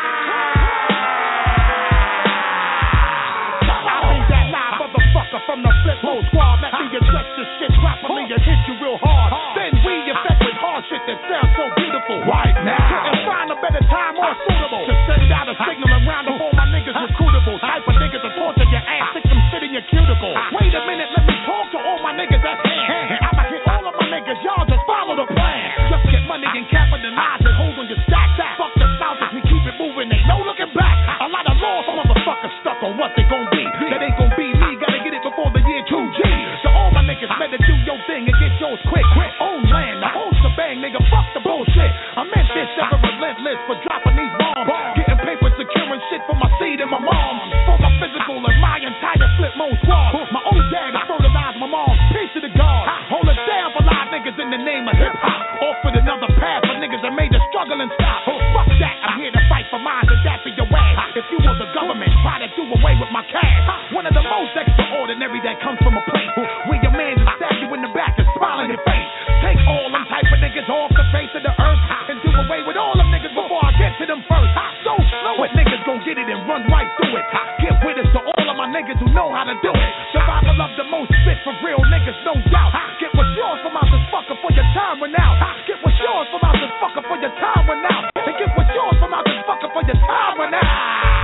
I think that live motherfucker from the Flip Mode Squad. Let me address this shit properly and hit you real hard. Then we effect with hard shit that sounds so beautiful. Right now. Couldn't find a better time more suitable to send out a signal and round up all my niggas recruitable. Type of niggas to torture your ass, stick some shit in your cuticle. Wait a minute, let me talk to all my niggas at hand. I'ma hit all of my niggas, y'all just follow the plan. Just get money and capitalize and hold on your stack. Fuck the South as we keep it moving, ain't no looking back. A lot of lost motherfuckers stuck on what they gon' be. That ain't gon' be me, gotta get it before the year 2G. So all my niggas better do your thing and get yours quick. Own land, the whole shebang, nigga, fuck the bullshit. I meant this, ever relentless for dropping these bombs. Getting paper, securing shit for my seed and my mom. For my physical and my entire Flip Mode Squad. My old dad has fertilized my mom. Peace to the God. Hold it down for live niggas in the name of hip-hop. Offered another path for niggas that made the struggle and stop. Fuck that, I'm here to fight for mine and that for your ass. If you was the government, try to do away with my cash. One of the most extraordinary that comes from a place where your man just stab you in the back and smile in your face. Take all them type of niggas off the face of the earth and do away with all them niggas before I get to them first. So slow it, niggas gon' get it and run right through it. Get with us to all of my niggas who know how to do it. Survival of the most fit for real niggas, no doubt. Get what's yours from out this fucker for your time run out. Get what's yours from out this fucker for your time run out. And get what's yours from out this fucker for your time run out.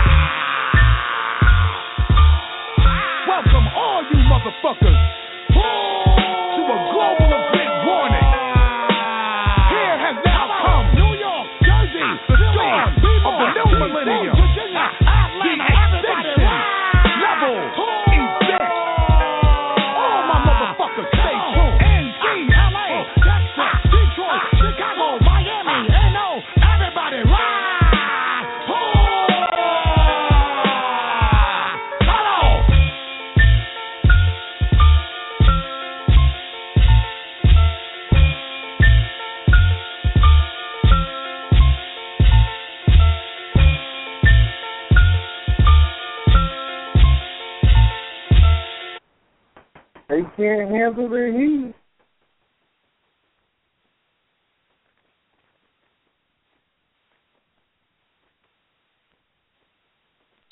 Welcome all you motherfuckers to a global event warning. Here has now come New York, Jersey, the dawn of the new millennium. The extinction level event. All my motherfuckers stay tuned. NC, LA, Texas, Detroit, Chicago, Miami, NO, everybody ride. They can't handle the heat.